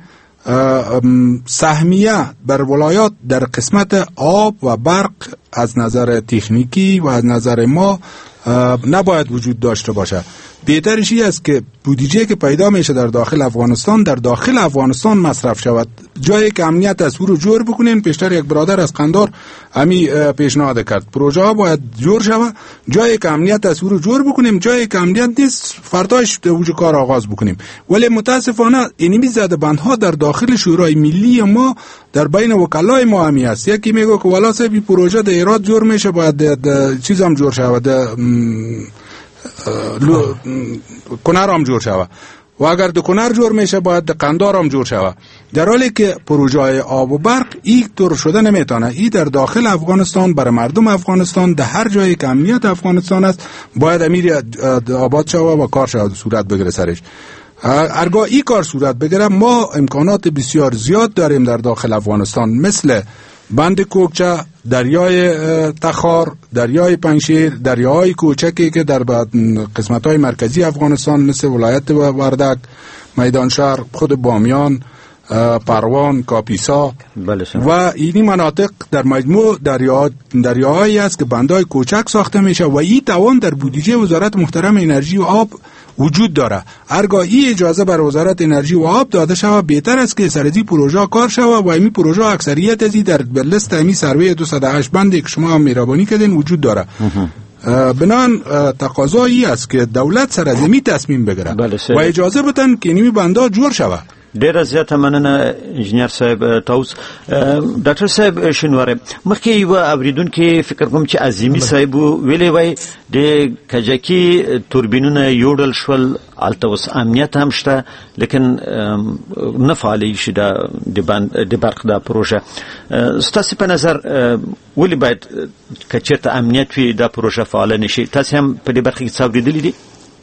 سهمیه بر ولایات در قسمت آب و برق از نظر تکنیکی و از نظر ما نباید وجود داشته باشه. بهترش این است که بودجه که پیدا میشه در داخل افغانستان مصرف شود. جایی که امنیت از او رو جور بکنین، پیشتر یک برادر از قندار همی پیشنهاد کرد پروژه ها باید جور شود، جایی که امنیت از او رو جور بکنیم، جایی که امنیت نیست فرداش وجود کار آغاز بکنیم. ولی متاسفانه اینمی زده بندها در داخل شورای ملی ما در بین وکلای ما همی است. یکی میگه که والا صاحب پروژه در ایراد جور میشه باید چیز هم جور شود، کنار هم جور شود و اگر د کنار جور میشه باید د قندار هم جور شود، در حالی که پروژه های آب و برق این طور شده نمیتونه. این در داخل افغانستان برای مردم افغانستان در هر جایی که امنیت افغانستان است باید امیر آباد شود و کار شود صورت بگیره سرش. ارگاه این کار صورت بگیره ما امکانات بسیار زیاد داریم در داخل افغانستان، مثل بند کوکچه، دریای تخار، دریای پنشیر، دریاهای کوچکی که در قسمت‌های مرکزی افغانستان مثل ولایت وردک، میدان شهر، خود بامیان، پروان، کاپیسا و اینی مناطق در مجموع دریاهایی است که بندهای کوچک ساخته میشه و این توان در بودجه وزارت محترم انرژی و آب وجود داره. هرگاه این اجازه بر وزارت انرژی و آب داده شود بهتر است که سرزی پروژه کار شود و این پروژه اکثریت ازی در لیست امی سروی 208 بندی که شما هم مهربانی کردین وجود داره. بنان تقاضایی است که دولت سر از می تصمیم بگیره و اجازه بدن که اینمی بنده جور شود. ډیره زیاته مننه انجینر صاحب تاسو. ډاکټر صاحب شنواره مخکې یو اوریدونکو فکر کوم چې عظیمی صاحب ویلې وای د کجکی توربینونه یوډل شول الته اوس امنیت هم شته لیکن نه فعالي شي د برق دا پروژه. ستاسو په نظر ولې باید کچته امنیت وي دا پروژه فعال نشي؟ تاسو هم په دې برخه کې څه اوریدلې دي؟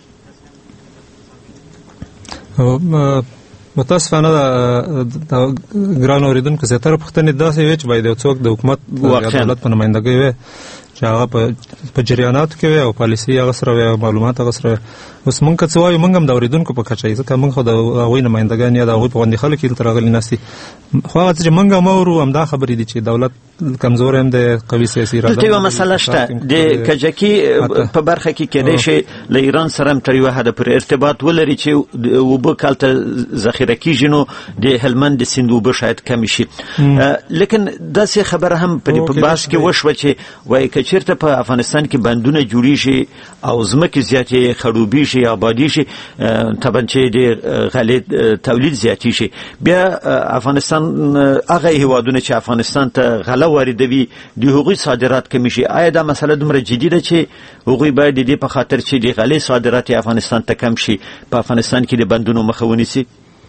متاسفانه د ګران اوریدونکو زیاتره پوښتنې داسې وي چې باید یو څوک د حکومت یا دولت په نمایندګۍ وي چې هغه په جریاناتو کې وي او پالیسي هغه سره وي او معلومات هغه سره وي. اوس موږ که څه وایو موږ هم د اوریدونکو په کچه یو ځکه موږ خو د هغوی نمایندګان یا د هغوی په غوندې خلک یې دلته راغلي ناست دي، خو هغه څه چې موږ هم اورو همدا خبرې دي چې دولت کمزوری هم دی، قوي سیاسي اراده. دلته یوه مسله شته د کجکي په برخه کې کېدای شي له ایران سره هم تر یوه حده پورې ارتباط ولري چې اوبه هلته ذخیره کېږي نو د هلمند د سیند اوبه شاید کمې شي. لیکن داسې خبره هم په دې بحث کې وشوه چې وایي که چېرې چیرته په افغانستان کې بندونه جوړی شي او ځمکې زیاتې خړوبې شي آبادی شي طبعا چې د غلې تولید زیاتی شي بیا افغانستان هغه هیوادونه چې افغانستان ته غله واردوي د هغوی صادرات کم شي. آیا دا مسله دومره جدي ده چې هغوی باید د دې په خاطر چې د غلې صادرات افغانستان ته کم شي په افغانستان کې د بندونو مخه ونیسي؟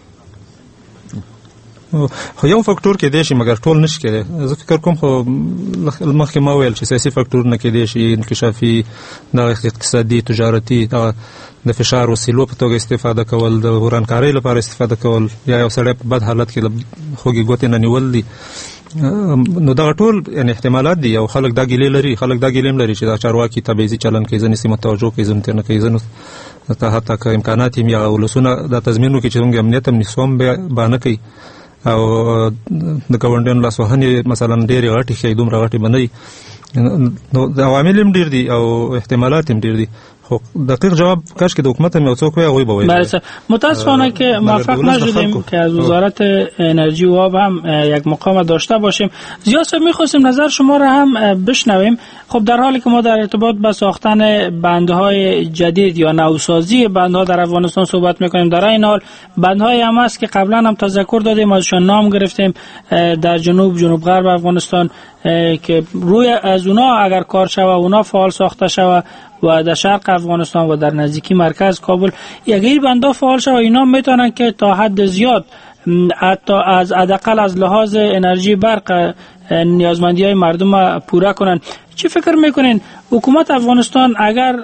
خو یو فاکتور کې دی شي مګر ټول نشي کېدی. زه فکر کوم خو مخکې ما ویل چې سیاسي فاکتورونه کېدی شي انکشافي د اقتصادي تجارتي د فشار وسیلو په توګه استفاده کول د ورانکارۍ لپاره استفاده کول یا یو سړی په بد حالت کې خوږې ګوتې نه نیول دي. نو دا ټول یعنی احتمالات دي او خلک دا ګیلې لري خلک دا ګیلې لري چې دا چارواکي تبعیضي چلن کوي ځنې سیمه توجه کوي ځنې نه کوي ځنه ته حتی که امکانات یې یا ولسونه دا تضمین وکړي چې موږ امنیت هم نسوم به نه کوي او د ګاونډیانو لاسوهنې مثلا ډېرې غټې ښایي دومره غټې به نه وي. نو د عوامل هم ډېر دي او احتمالات هم ډېر دي. خب دقیق جواب کاش که د حکومت هم یو څوک وي هغوی به وایي. بله متاسفانه که موفق نشدیم که از وزارت انرژی و آب هم یک مقام داشته باشیم. زیاد می‌خواستیم نظر شما را هم بشنویم. خب در حالی که ما در ارتباط با ساختن بندهای جدید یا نوسازی بندها در افغانستان صحبت می‌کنیم، در این حال بندهای هم است که قبلا هم تذکر دادیم ازشان نام گرفتیم در جنوب غرب افغانستان که روی از اونا اگر کار شوه اونا فعال ساخته شوه و در شرق افغانستان و در نزدیکی مرکز کابل یکی بنده فعال شوه اینا میتونن که تا حد زیاد حتی از حداقل از لحاظ انرژی برق نیازمندی های مردم پوره کنن. چی فکر میکنین حکومت افغانستان اگر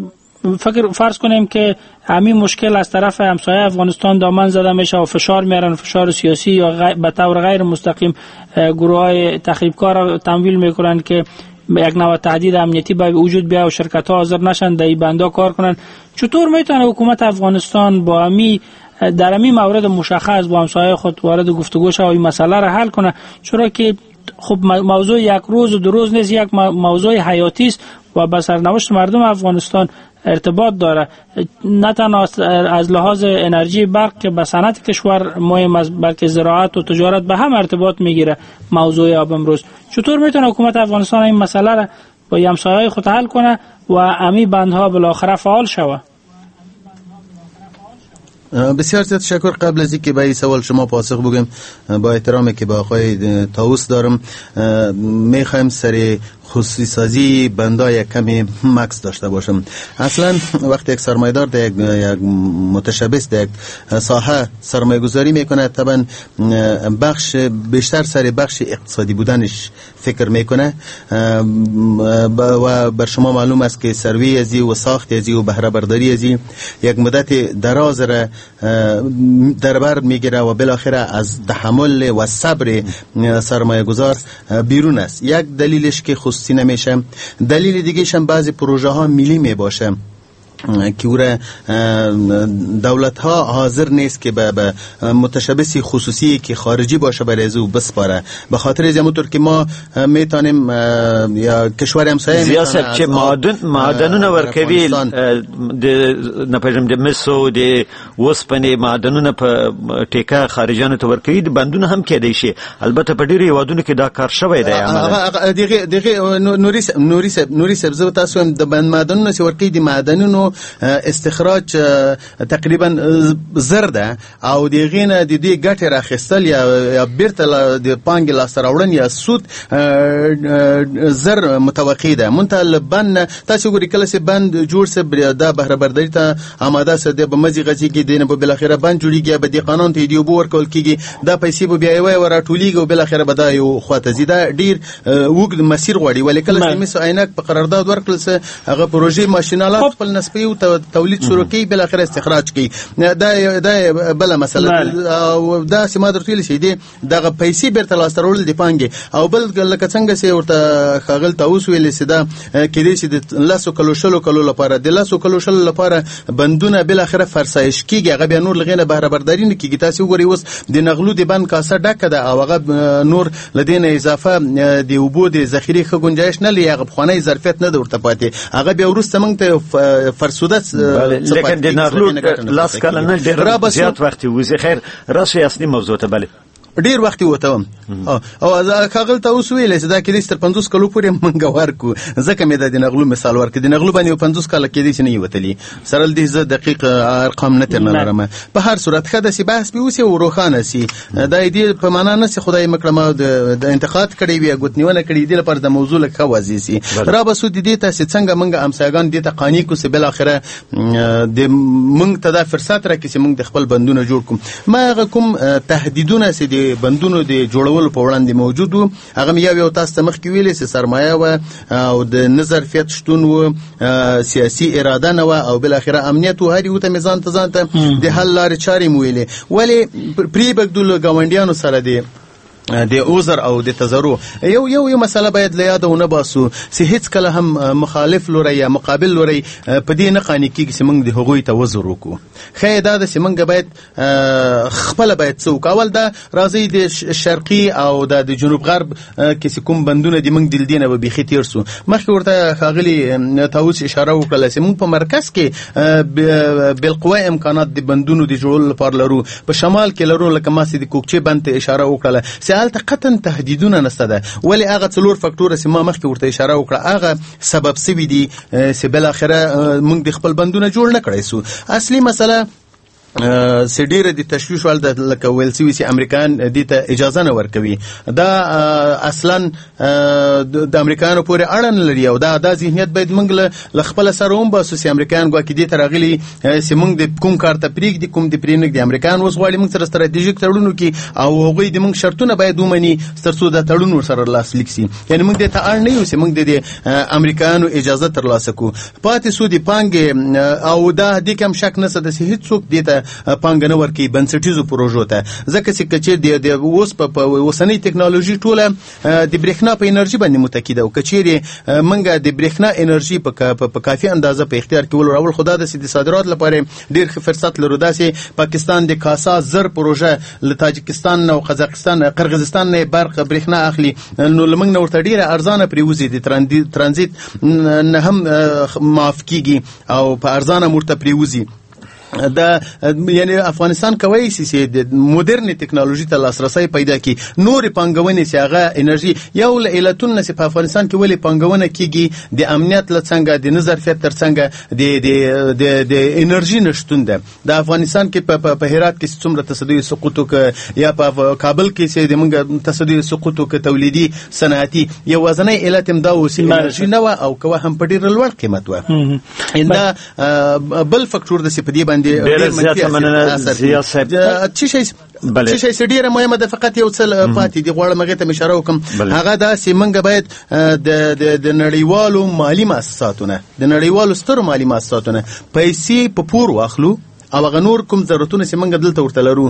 فرض کنیم که همین مشکل از طرف همسایه افغانستان دامن زده میشه و فشار میارن فشار سیاسی یا به طور غیر مستقیم گروه های تخریبکار تمویل میکنن که یک نوع تهدید امنیتی به وجود بیاد و شرکت ها حاضر نشن در این بندا کار کنن، چطور میتونه حکومت افغانستان با امی در امی مورد مشخص با همسایه خود وارد گفتگو شه و این مسئله را حل کنه؟ چرا که خب موضوع یک روز و دو روز نیست، یک موضوع حیاتی است و به سرنوشت مردم افغانستان ارتباط داره، نه تنها از لحاظ انرژی برق که به صنعت کشور مهم است بلکه زراعت و تجارت به هم ارتباط میگیره. موضوع آب امروز چطور میتونه حکومت افغانستان این مسئله را با همسایه‌های خود حل کنه و امی بندها بالاخره فعال شوه؟ بسیار زیاد تشکر. قبل از اینکه به این سوال شما پاسخ بگم با احترامی که با آقای طاووس دارم میخوایم سر خصوصی سازی بندای کمی مکس داشته باشم. اصلا وقتی یک سرمایه‌دار در یک متشبث در یک ساحه سرمایه گذاری میکنه طبعا بخش بیشتر سر بخش اقتصادی بودنش فکر میکنه و بر شما معلوم است که سروی ازی و ساخت ازی و بهره برداری ازی یک مدت دراز را در بر میگیره و بالاخره از تحمل و صبر سرمایه گذار بیرون است. یک دلیلش که خصوصی نمیشه، دلیل دیگه‌ش هم بعضی پروژه ها ملی می باشه که او را دولت ها حاضر نیست که به متشبثی خصوصی که خارجی باشه برای از او بسپاره. به خاطر از همونطور که ما میتونیم یا کشور همسایه زیاست که معدنونه ورکوی نپیژم د مسو د وسپنې معدنونه په ټیکه خارجانو ته ورکوي، د بندونه هم کېدای شي. البته په ډیرو هیوادونو کې دا کار شوی دی. دغه نوري سبزه تاسو هم د بند معدنونه چې ورکوي د معدنونو استخراج تقریبا زر ده او دیغه نه د دې ګټه راخستل یا بیرته د پانګې لاسته راوړن یا سود زر متوقع ده. منتل بند تاسو ګوري کله چې بند جوړ سه د بهره برداری ته آماده سه د بمزي غزي کې دینه په بل اخره بند جوړیږي به د قانون ته دی وبور کول کیږي دا پیسې به بیا وای ورټولېږي او بل اخره به دا یو خواته زیاده ډیر وګد مسیر غوړي ولیکل چې مس عینک په قرارداد ورکړل سه هغه پروژې ماشینالات خپل نسبي او تولید شروع کی بل اخر استخراج کی دا بل مسله او دا سیمه درتل شي دي دغه پیسې بیرته لاسترول دي پانګي او بل لکه څنګه سي ورته خاغل تاسو ویل سي دا کېدې چې د لاسو کلو لپاره د لاسو کلو لپاره بندونه بل اخر فرسایش کیږي هغه بیا نور لغینه بهره برداری نه کیږي. تاسو وګورئ اوس د نغلو د بند کاسه ډکه ده او هغه نور لدین اضافه د وبو د ذخیره خ گنجائش نه لري، هغه بخونه ظرفیت نه ورته پاتې هغه بیا ورسته موږ ته فرسوده لیکن د نغلو لاس کله نه ډیر زیات وخت وزي. خیر راشي اصلي موضوع ته. بله ډیر وخت وته او کاغل ته اوس ویلې دا کې تر 50 کلو پورې منګ ورکو ځکه مې د نغلو مثال ورکړ د نغلو باندې 50 کال کې دي چې نه وتلی سره دې زه دقیق ارقام نه تر نه لرم په هر صورت خده سي بحث به اوسه وروخانه سي دا دې په معنا نه سي خدای مکرمه د انتقاد کړي وي غوتنیونه کړي دي لپاره د موضوع لکه وازي سي را به سود دي ته څنګه منګ امساګان دي ته قانوني کو سي بل اخره د منګ ته دا فرصت راکې سي منګ د خپل بندونه جوړ کوم ما کوم تهدیدونه سي د بندونو د جوړولو په وړاندې موجود وو هغه یو تاسو مخ کې ویلې سي سرمایه او د نظرفیت شتون و سیاسي اراده نه و او بل اخره امنیت و هری وته میزان ته ځان ته د حل لارې چارې مویلې ولی پری بګدل گاونډیانو سره دی د اوزر او د تزرو یو مسله باید له یادونه باسو چې هیڅ کله هم مخالف لوري یا مقابل لوري په دې نه قانې کېږي چې موږ د هغوی ته وزر وکړو خیر دا چې موږ باید خپل باید څوک اول دا راځي د شرقي او د جنوب غرب کې کوم بندونه د موږ دل دینه به بيخي تیر سو مخکې ورته خاغلی تاوس اشاره وکړه چې موږ په مرکز کې بالقوه امکانات د بندونو د جوړولو لپاره لرو په شمال کې لرو لکه ما سي د کوکچې بند ته اشاره وکړه حالت قطن تهدیدونه نسته ده ولی هغه څلور فاکتور چې ما مخکې ورته اشاره وکړه هغه سبب سوي دي چې بل اخره موږ د خپل بندونه جوړ نه کړی سو اصلي مسله سډیره د تشویش ول د لکه ویل سوي چې امریکایان دې ته اجازه نه ورکوي دا اصلا د امریکایانو پورې اړه لري او دا ذهنیت باید موږ له خپل سره هم باسو چې امریکایان ګواکې دې ته راغلي چې موږ د کوم کار ته پرېږدي کوم د پرېنږدي د امریکایان اوس غواړي موږ سره ستراتیژیک تړونونه کې او هغوی د موږ شرطونه باید ومني تر څو د تړون سره لاسلیک شي یعنی موږ دې ته اړ نه یو چې موږ د امریکایانو اجازه ترلاسه کړو پاتې سو د پانګې او دا د کوم شک نه څه د هیڅ څوک دې ته پانګه نه ورکوي بنسټیزو پروژو ته ځکه چې کچې د اوس په اوسنۍ ټکنالوژي ټوله د برېښنا په انرژي باندې متکی ده او کچېرې موږ د برېښنا انرژي په کافي اندازه په اختیار کې ولرو خدا د صادرات لپاره ډېر فرصت لرو داسې پاکستان د کاسا زر پروژه له تاجکستان او قرغیزستان نه برق برېښنا اخلي نو لمنګ نو ورته ډېره ارزانه پریوزي د ترانزیت نه هم معاف کیږي او په ارزانه مرته پریوزي دا یعنی افغانستان کوي چې د مدرن ټکنالوژي ته لاسرسي پیدا کړي نور پنګونې چې هغه انرژي یو علتونه چې په افغانستان کې ولې پنګونه کیږي د امنیت لڅنګه د نظرفیت ترڅنګ د انرژي نشټون ده د افغانستان کې په هرات کې څومره تصدیو سقوط یا په کابل کې چې د موږ تصدیو سقوط تولیدي صنعتي یو وزنۍ علت هم دا وسی انرژي نه او کوه هم په ډیر لوړ قیمت و دا بل فاکتور د سپدی ډېر زیاته مننه زیات صاحب چې شي ډیره مهمه ده فقط یو څل پاتې دی غواړم هغه ته اشاره وکم هغه دا چې موږ باید د نړیوالو مالی مؤسساتونه د نړیوالو ستر مالی مؤسساتونه پیسې په پور واخلو او هغه نور کوم ضرورتونه چې موږ دلته ورته لرو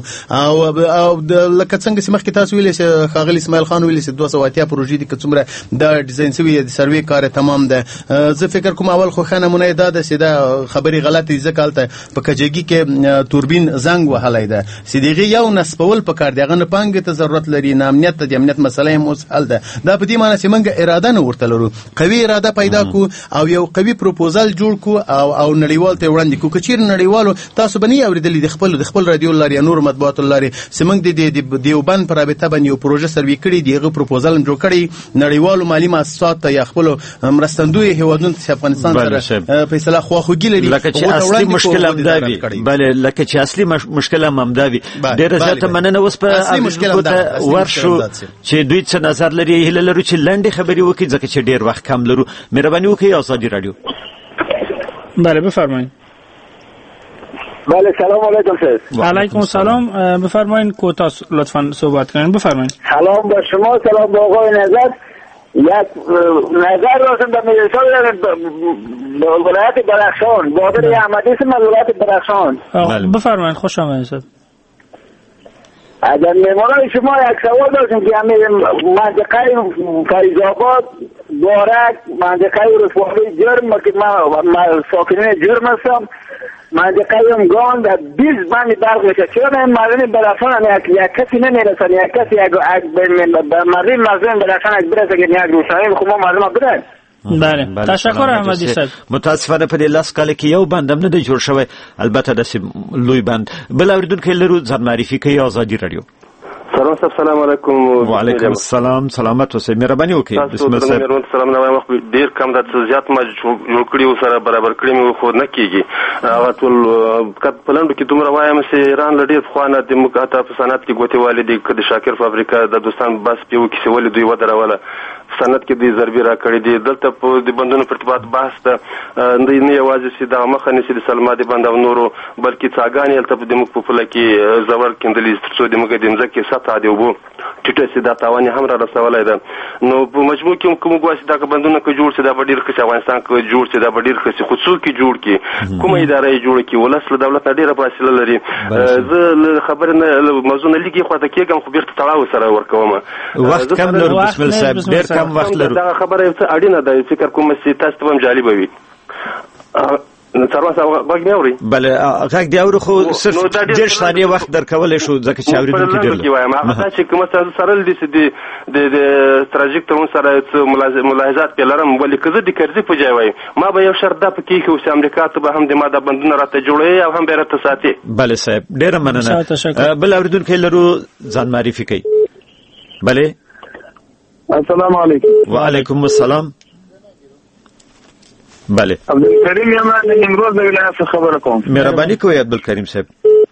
او لکه څنګه چې مخکې تاسو ویلې چې خاغلی اسماعیل خان ویلې چې 280 پروژې دي که څومره دا ډیزاین شوی د سروې کار تمام ده زه فکر کوم اول خو خانه مونږ دا د سیده خبري غلطه ځکه حالت په کجګي کې توربین زنګ وهلای ده سیدغه یو نسبول په کار دیغه نه پنګ ته ضرورت لري نه امنیت د امنیت مسله هم اوس حل ده دا په دې معنی چې موږ اراده نه ورته لرو قوي اراده پیدا کو او یو قوي پروپوزل جوړ کو او نړیوال ته وړاندې کو کچیر نړیوالو تاسو بنی اوریدل د خپل رادیو لاري نور مطبوعات لاري سیمنګ د دیوبند پر رابطه باندې یو پروژه سروي کړی دیغه پروپوزل جوړ کړی نړیوالو مالی مؤسسات یا خپل مرستندوی هیوادونو ته افغانستان سره فیصله خواخوږي لري لکه چې اصلي مشکل امداوي بله لکه چې اصلي مشکل امداوي ډېر زیاته مننه اوس په اصلي مشکل ورشو چې دوی څه نظر لري هله لرو چې لنډي خبري وکړي ځکه چې ډېر وخت کم لرو مهرباني وکړئ آزادی رادیو بله بفرمایید بله سلام علیکم سر علیکم السلام بفرمایید کوتاه لطفا صحبت کنید بفرمایید سلام با شما سلام با آقای نظر یک نظر راسم به مجلسان ولایت بدخشان بادر احمدی اسم ولایت بدخشان بفرمایید خوش آمدید اگر مهمانان شما یک سوال داشتیم که همین منطقه فیض‌آباد بارک منطقه رسوالی جرم که من ساکنین جرم هستم منطقه هم گاند 20 بند برق میشه چرا این مردم بدخشان یک کسی نمیرسن یک کسی مردم بدخشان برسه که یک روشنایی خب ما مردم برن بله تشکر احمدی صاحب متاسفانه په دې لاس کال کې یو بند هم نه دی جوړ شوی البته د لوی بند بل اوریدونکو لرو ځان معرفي کوي آزادی رادیو سلام صاحب، سلام علیکم. وعلیکم السلام. سلامت اوسئ. مهرباني وکړئ. بسم الله صاحب. سلام نه وایم، ډیر کم د زیات ما جوړ کړی سره برابر کړی مې خو نه کیږي. هغه ټول کټ پلانډو کې دومره وایم چې ایران لډیر خوانه د مقاطعه په صنعت کې ګوتې والدي کړي. شاکر فابریکا د دوستان بس پیو کې سوال دوی ودروله صنعت کې د ضربې را کړې دي. دلته په د بندونو په ارتباط بحث ده، نه یوازې چې د مخه نشي د سلما د بند او نورو، بلکې څاګانې الته د موږ په پله کې زور کېندلې ترڅو د موږ د مځکې سطح د اوبو ټیټه سي دا تاوان هم را رسولای ده. نو په مجموع کې کوم ګواسي دا بندونه کې جوړ شي دا ډیر ښه، افغانستان کې جوړ شي دا ډیر ښه، خو څوک کې جوړ کی کومه اداره یې جوړ کی، ولس له دولت ډیره فاصله لري. زه خبر نه موضوع نه لګي خو ته کېږم، خو بیرته تړاو سره ورکوم. وخت کم لرو. بسم الله صاحب، ډیر کم وخت لرو. دا خبره څه اړینه ده، فکر کوم چې تاسو ته هم جالب وي. سروان صاحب غوږ نه اوري؟ بله غږ دی اوري، خو صرف 10 ثانیې وخت درکولی شو ځکه چې اورېدونکي ډېر لري. هغه چې کومه تاسو سره لدي چې د ستراتیژیک تړون سره ملاحظات پې لرم، ولې که زه د کرزي په ځای وایم ما به یو شرط دا پکې ایښی و چې امریکا ته به هم د ما دا بندونه راته جوړوي او هم به یې راته ساتي. بله صاحب، ډېره مننه. بل اورېدونکی لرو، ځان معرفي کوي. بله. السلام علیکم. وعلیکم السلام. بله عبدالکریم یم، نیمروز د ولایت څخه خبره کوم. مهرباني کوئ عبدالکریم صاحب.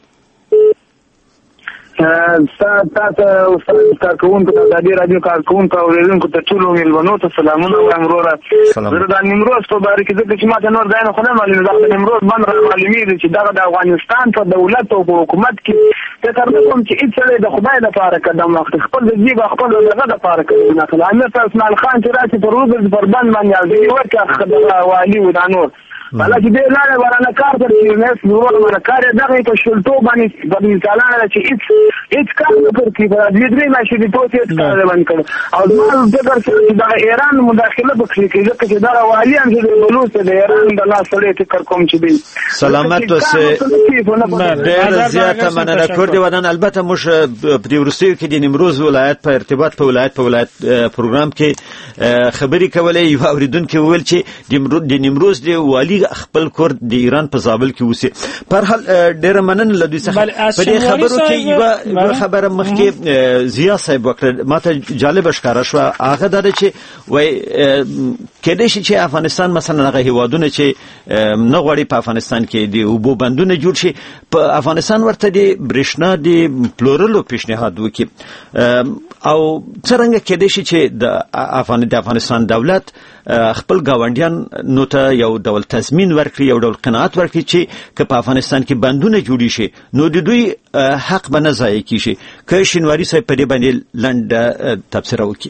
تاسو استاد کارکوونکو ته د دې رادیو کارکوونکو او اوریدونکو ته ټولو میلمنو ته سلامونه وایم. وروره زه د نیمروز په باره کې ځکه چې ما ته نور ځای نه خو نه معلومېږي، د نیمروز باندې معلومېږي چې دغه د افغانستان په دولت او په حکومت کې فکر نه کوم چې هېڅ سړی د خدای دپاره قدم واخلي، خپل د جیب او خپل د دغه دپاره قدم واخلي. امیر اسماعیل خان چې راشي پر روز پر بند باندې البې ورکړه دغه والي و دا نور بالا چې دې لاره ورانه کار پر چې نس نور ورانه کار دغه په شلتو باندې د مثالانه چې هیڅ کار نه کوي په دې درې ماشي دې ټوټه هیڅ کار نه باندې کړ. او زما فکر چې د ایران مداخله وکړي چې چې دا والی هم چې بلوچ د ایران د لاس سره فکر کوم چې دی سلامت اوسه. ډېر زیاته مننه کوردی ودان. البته موږ په دې ورستیو کې د نیمروز ولایت په ارتباط په ولایت پروګرام کې خبرې کولې. یو اوریدونکو وویل چې د نیمروز دی والی خپل کور د ایران په زابل کې اوسي. په هر حال ډېره مننه له دوی څخه. په دې خبرو کې یوه خبره مخکې ضیا صاحب وکړه، ماته جالبه ښکاره شوه. هغه دا ده چې وایي کېدای شي چې افغانستان مثلا هغه هېوادونه چې نه غواړي په افغانستان کې د اوبو بندونه جوړ شي، په افغانستان ورته د برېښنا د پلورلو پیشنهاد وکړي. او څرنګه کېدای شي چې د افغانستان دولت خپل ګاونډیان نو ته یو ډول تضمین ورکړي، یو ډول قناعت ورکړي چې که په افغانستان کې بندونه جوړې شي نو د دوی حق به نه ضایع کیږي. که شینواري صاحب په دې باندې لنډه تبصره وکړي.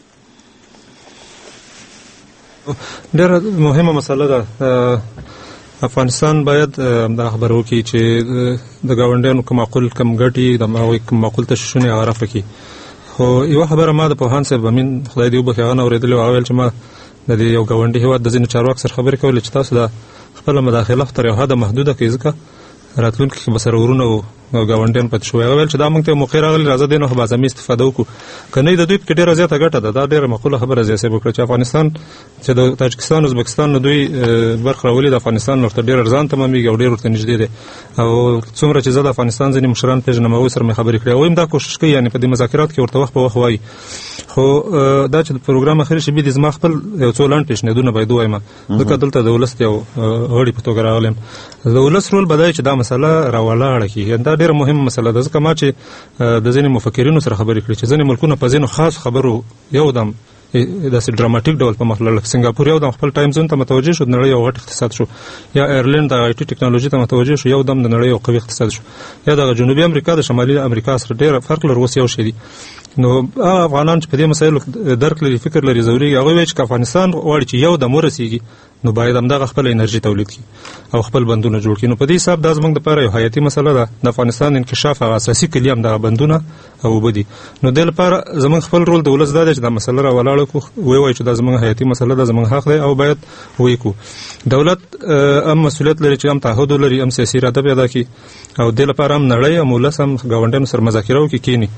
ډېره مهمه مسله ده. افغانستان باید دا خبره وکړي چې د ګاونډیانو که معقول کم ګټي د هغوی کم معقول تشویشونه هغه رفع کړي. خو یوه خبره ما د پوهاند صاحب امین خدای دې وبخښي هغه نه اورېدلې وه. هغه ویل چې ما د دې یو ګاونډي هېواد د ځینې چارواکو سره خبرې کولې چې تاسو د خپله مداخله تر یو حده محدوده کړئ ځکه راتلونکي کې به سره ورونه او ګاونډیان پاتې شوی. هغه ویل چې دا موږ ته یو موقع راغلې راځه دې نه خو به اعظمي استفاده وکړو. که نه د دوی پکې ډېره زیاته ګټه ده. دا ډېره معقوله خبره ضیا صاحب وکړه چې افغانستان چې د تاجکستان ازبکستان نه دوی برخه راولي، د افغانستان ورته ډېر ارزان تمامېږي او ډېر ورته نږدې دی. او څومره چې زه د افغانستان ځینې مشران پېژنم هغوی سره مې خبرې کړې، هغوی هم دا کوښښ کوي یعنې په دې مذاکراتو کې ورته وخت په وخت وایي. خو دا چې د پروګرام اخر شي بیا زما خپل یو څو لنډ پیشنهادونه باید ووایم ځکه دلته د ولس یو غړي په توګه راغلی یم. د ولس رول به دا چې دا مسله راولاړه کړي. دا ډېره مهمه مسله ده ځکه ما چې د ځینې مفکرینو سره خبرې کړې چې ځینې ملکونه په ځینو خاص خبرو یو دم داسې ډراماتیک ډول په مخ لاړل. سنګاپور یو دم خپل ټایم زون ته متوجه شو، د نړۍ یو غټ اقتصاد شو. یا ایرلند د آی ټي ټیکنالوژي ته متوجه شو، یو دم د نړۍ یو قوي اقتصاد شو. یا د جنوبي امریکا د شمالي امریکا سره ډېر فرق لري، اوس یو شی دی. نو افغانان چې په دې مسایلو درک لري، فکر لري، ضروري هغوی وایي چې افغانستان غواړي چې یو دم ورسېږي نو باید همدغه خپل انرژي تولید کړي او خپل بندونه جوړ کړي. نو په دې حساب دا زموږ دپاره یو حیاتي مسله ده. د افغانستان انکشاف هغه اساسي کلي هم دغه بندونه او اوبه دي. نو دې لپاره زموږ خپل رول د ولس دا دی چې دا مسله راولاړه کړو، ووایو چې دا زموږ حیاتي مسله ده، زموږ حق دی او باید ویې کړو. دولت هم مسؤلیت لري چې هم تعهد ولري، هم سیاسي اراده پیدا کړي او دې لپاره هم نړۍ هم ولس هم ګاونډیانو سره مذاکره وکړي، کښېني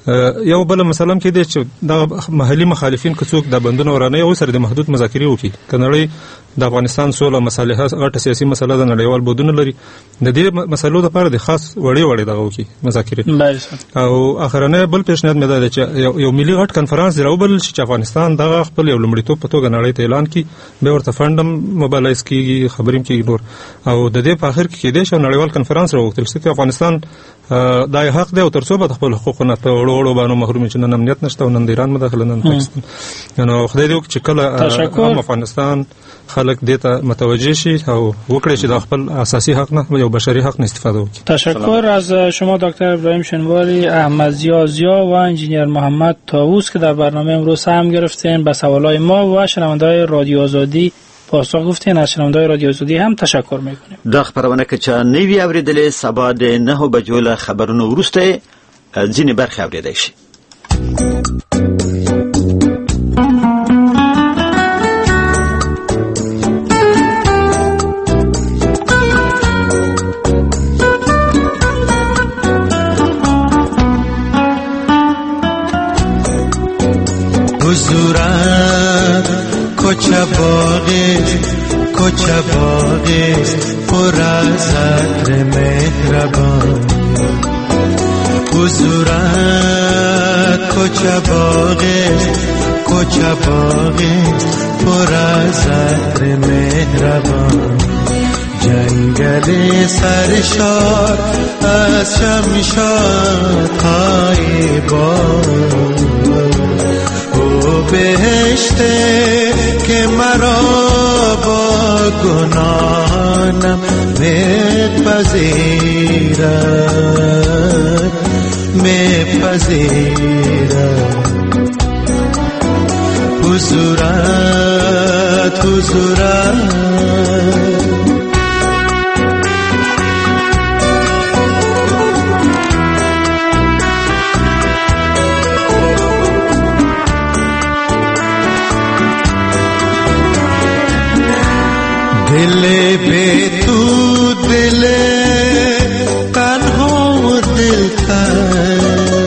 یو بل مثلا کې د چې د محلي مخالفین کڅوک د بندونو ورانه یو سره د محدود مذاکره وکړي کنړی د افغانستان سوله مصالحه غټه سیاسي مسله د نړیوال بودونه لري د دې مسلو لپاره د خاص وړي دغه وکړي مذاکره او اخرنه بل پیشنهاد مې ده چې یو ملي غټ کنفرانس دراوبل چې افغانستان دغه خپل یو لمړیتوب په توګه نړۍ ته اعلان کړي به ورته فندم موبایلایز کیږي خبریم کیږي نور او د دې په اخر کې کېدې شو نړیوال کنفرانس راوړل چې افغانستان دا حق دی او ترڅو به خپل حقوقونه په وړو باندې محروم چې نن امنیت نشته او نن ایران مداخله نن پاکستان نو خدای دې چې کله افغانستان خلک دې ته متوجه شي او وکړي چې د خپل اساسي حق نه یو بشري حق نه استفاده وکړي. تشکر از شما دکتر ابراهیم شنواری، احمد زیا و انجینیر محمد طاووس که در برنامه امروز سهم گرفتین، به سوالای ما و شنونده‌های رادیو آزادی پاسخ گفتین. از شنونده‌های رادیو آزادی هم تشکر میکنیم. دا خبرونه که چا نوی اوریدلې سبا د 9 بجو له خبرونو وروسته ځینې برخې اوریدای شي. حضورت کوچه باغی پر از عطر مهربان حضورت کوچه باغی پر از عطر مهربان جنگل سرشار از شمشادهای باد بهشته که مرا با گناهانم میپذیرد حضورت دل بے تو دل تنها و دلتر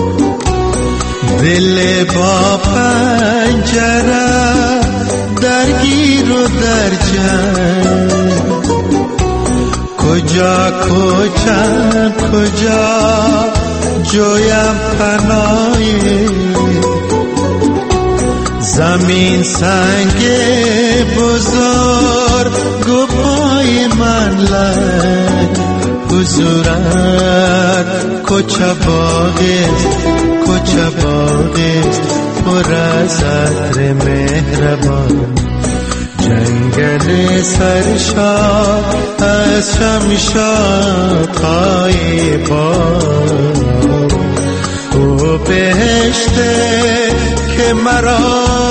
دل با پنجره درگیر و در جنگ کجا جویم پناهی زمین سنگ بزرگ پای من لگ حضورت کوچه باغیست پر از عطر مهربان جنگل سرشار از شمشادهای باد او بهشته که مرا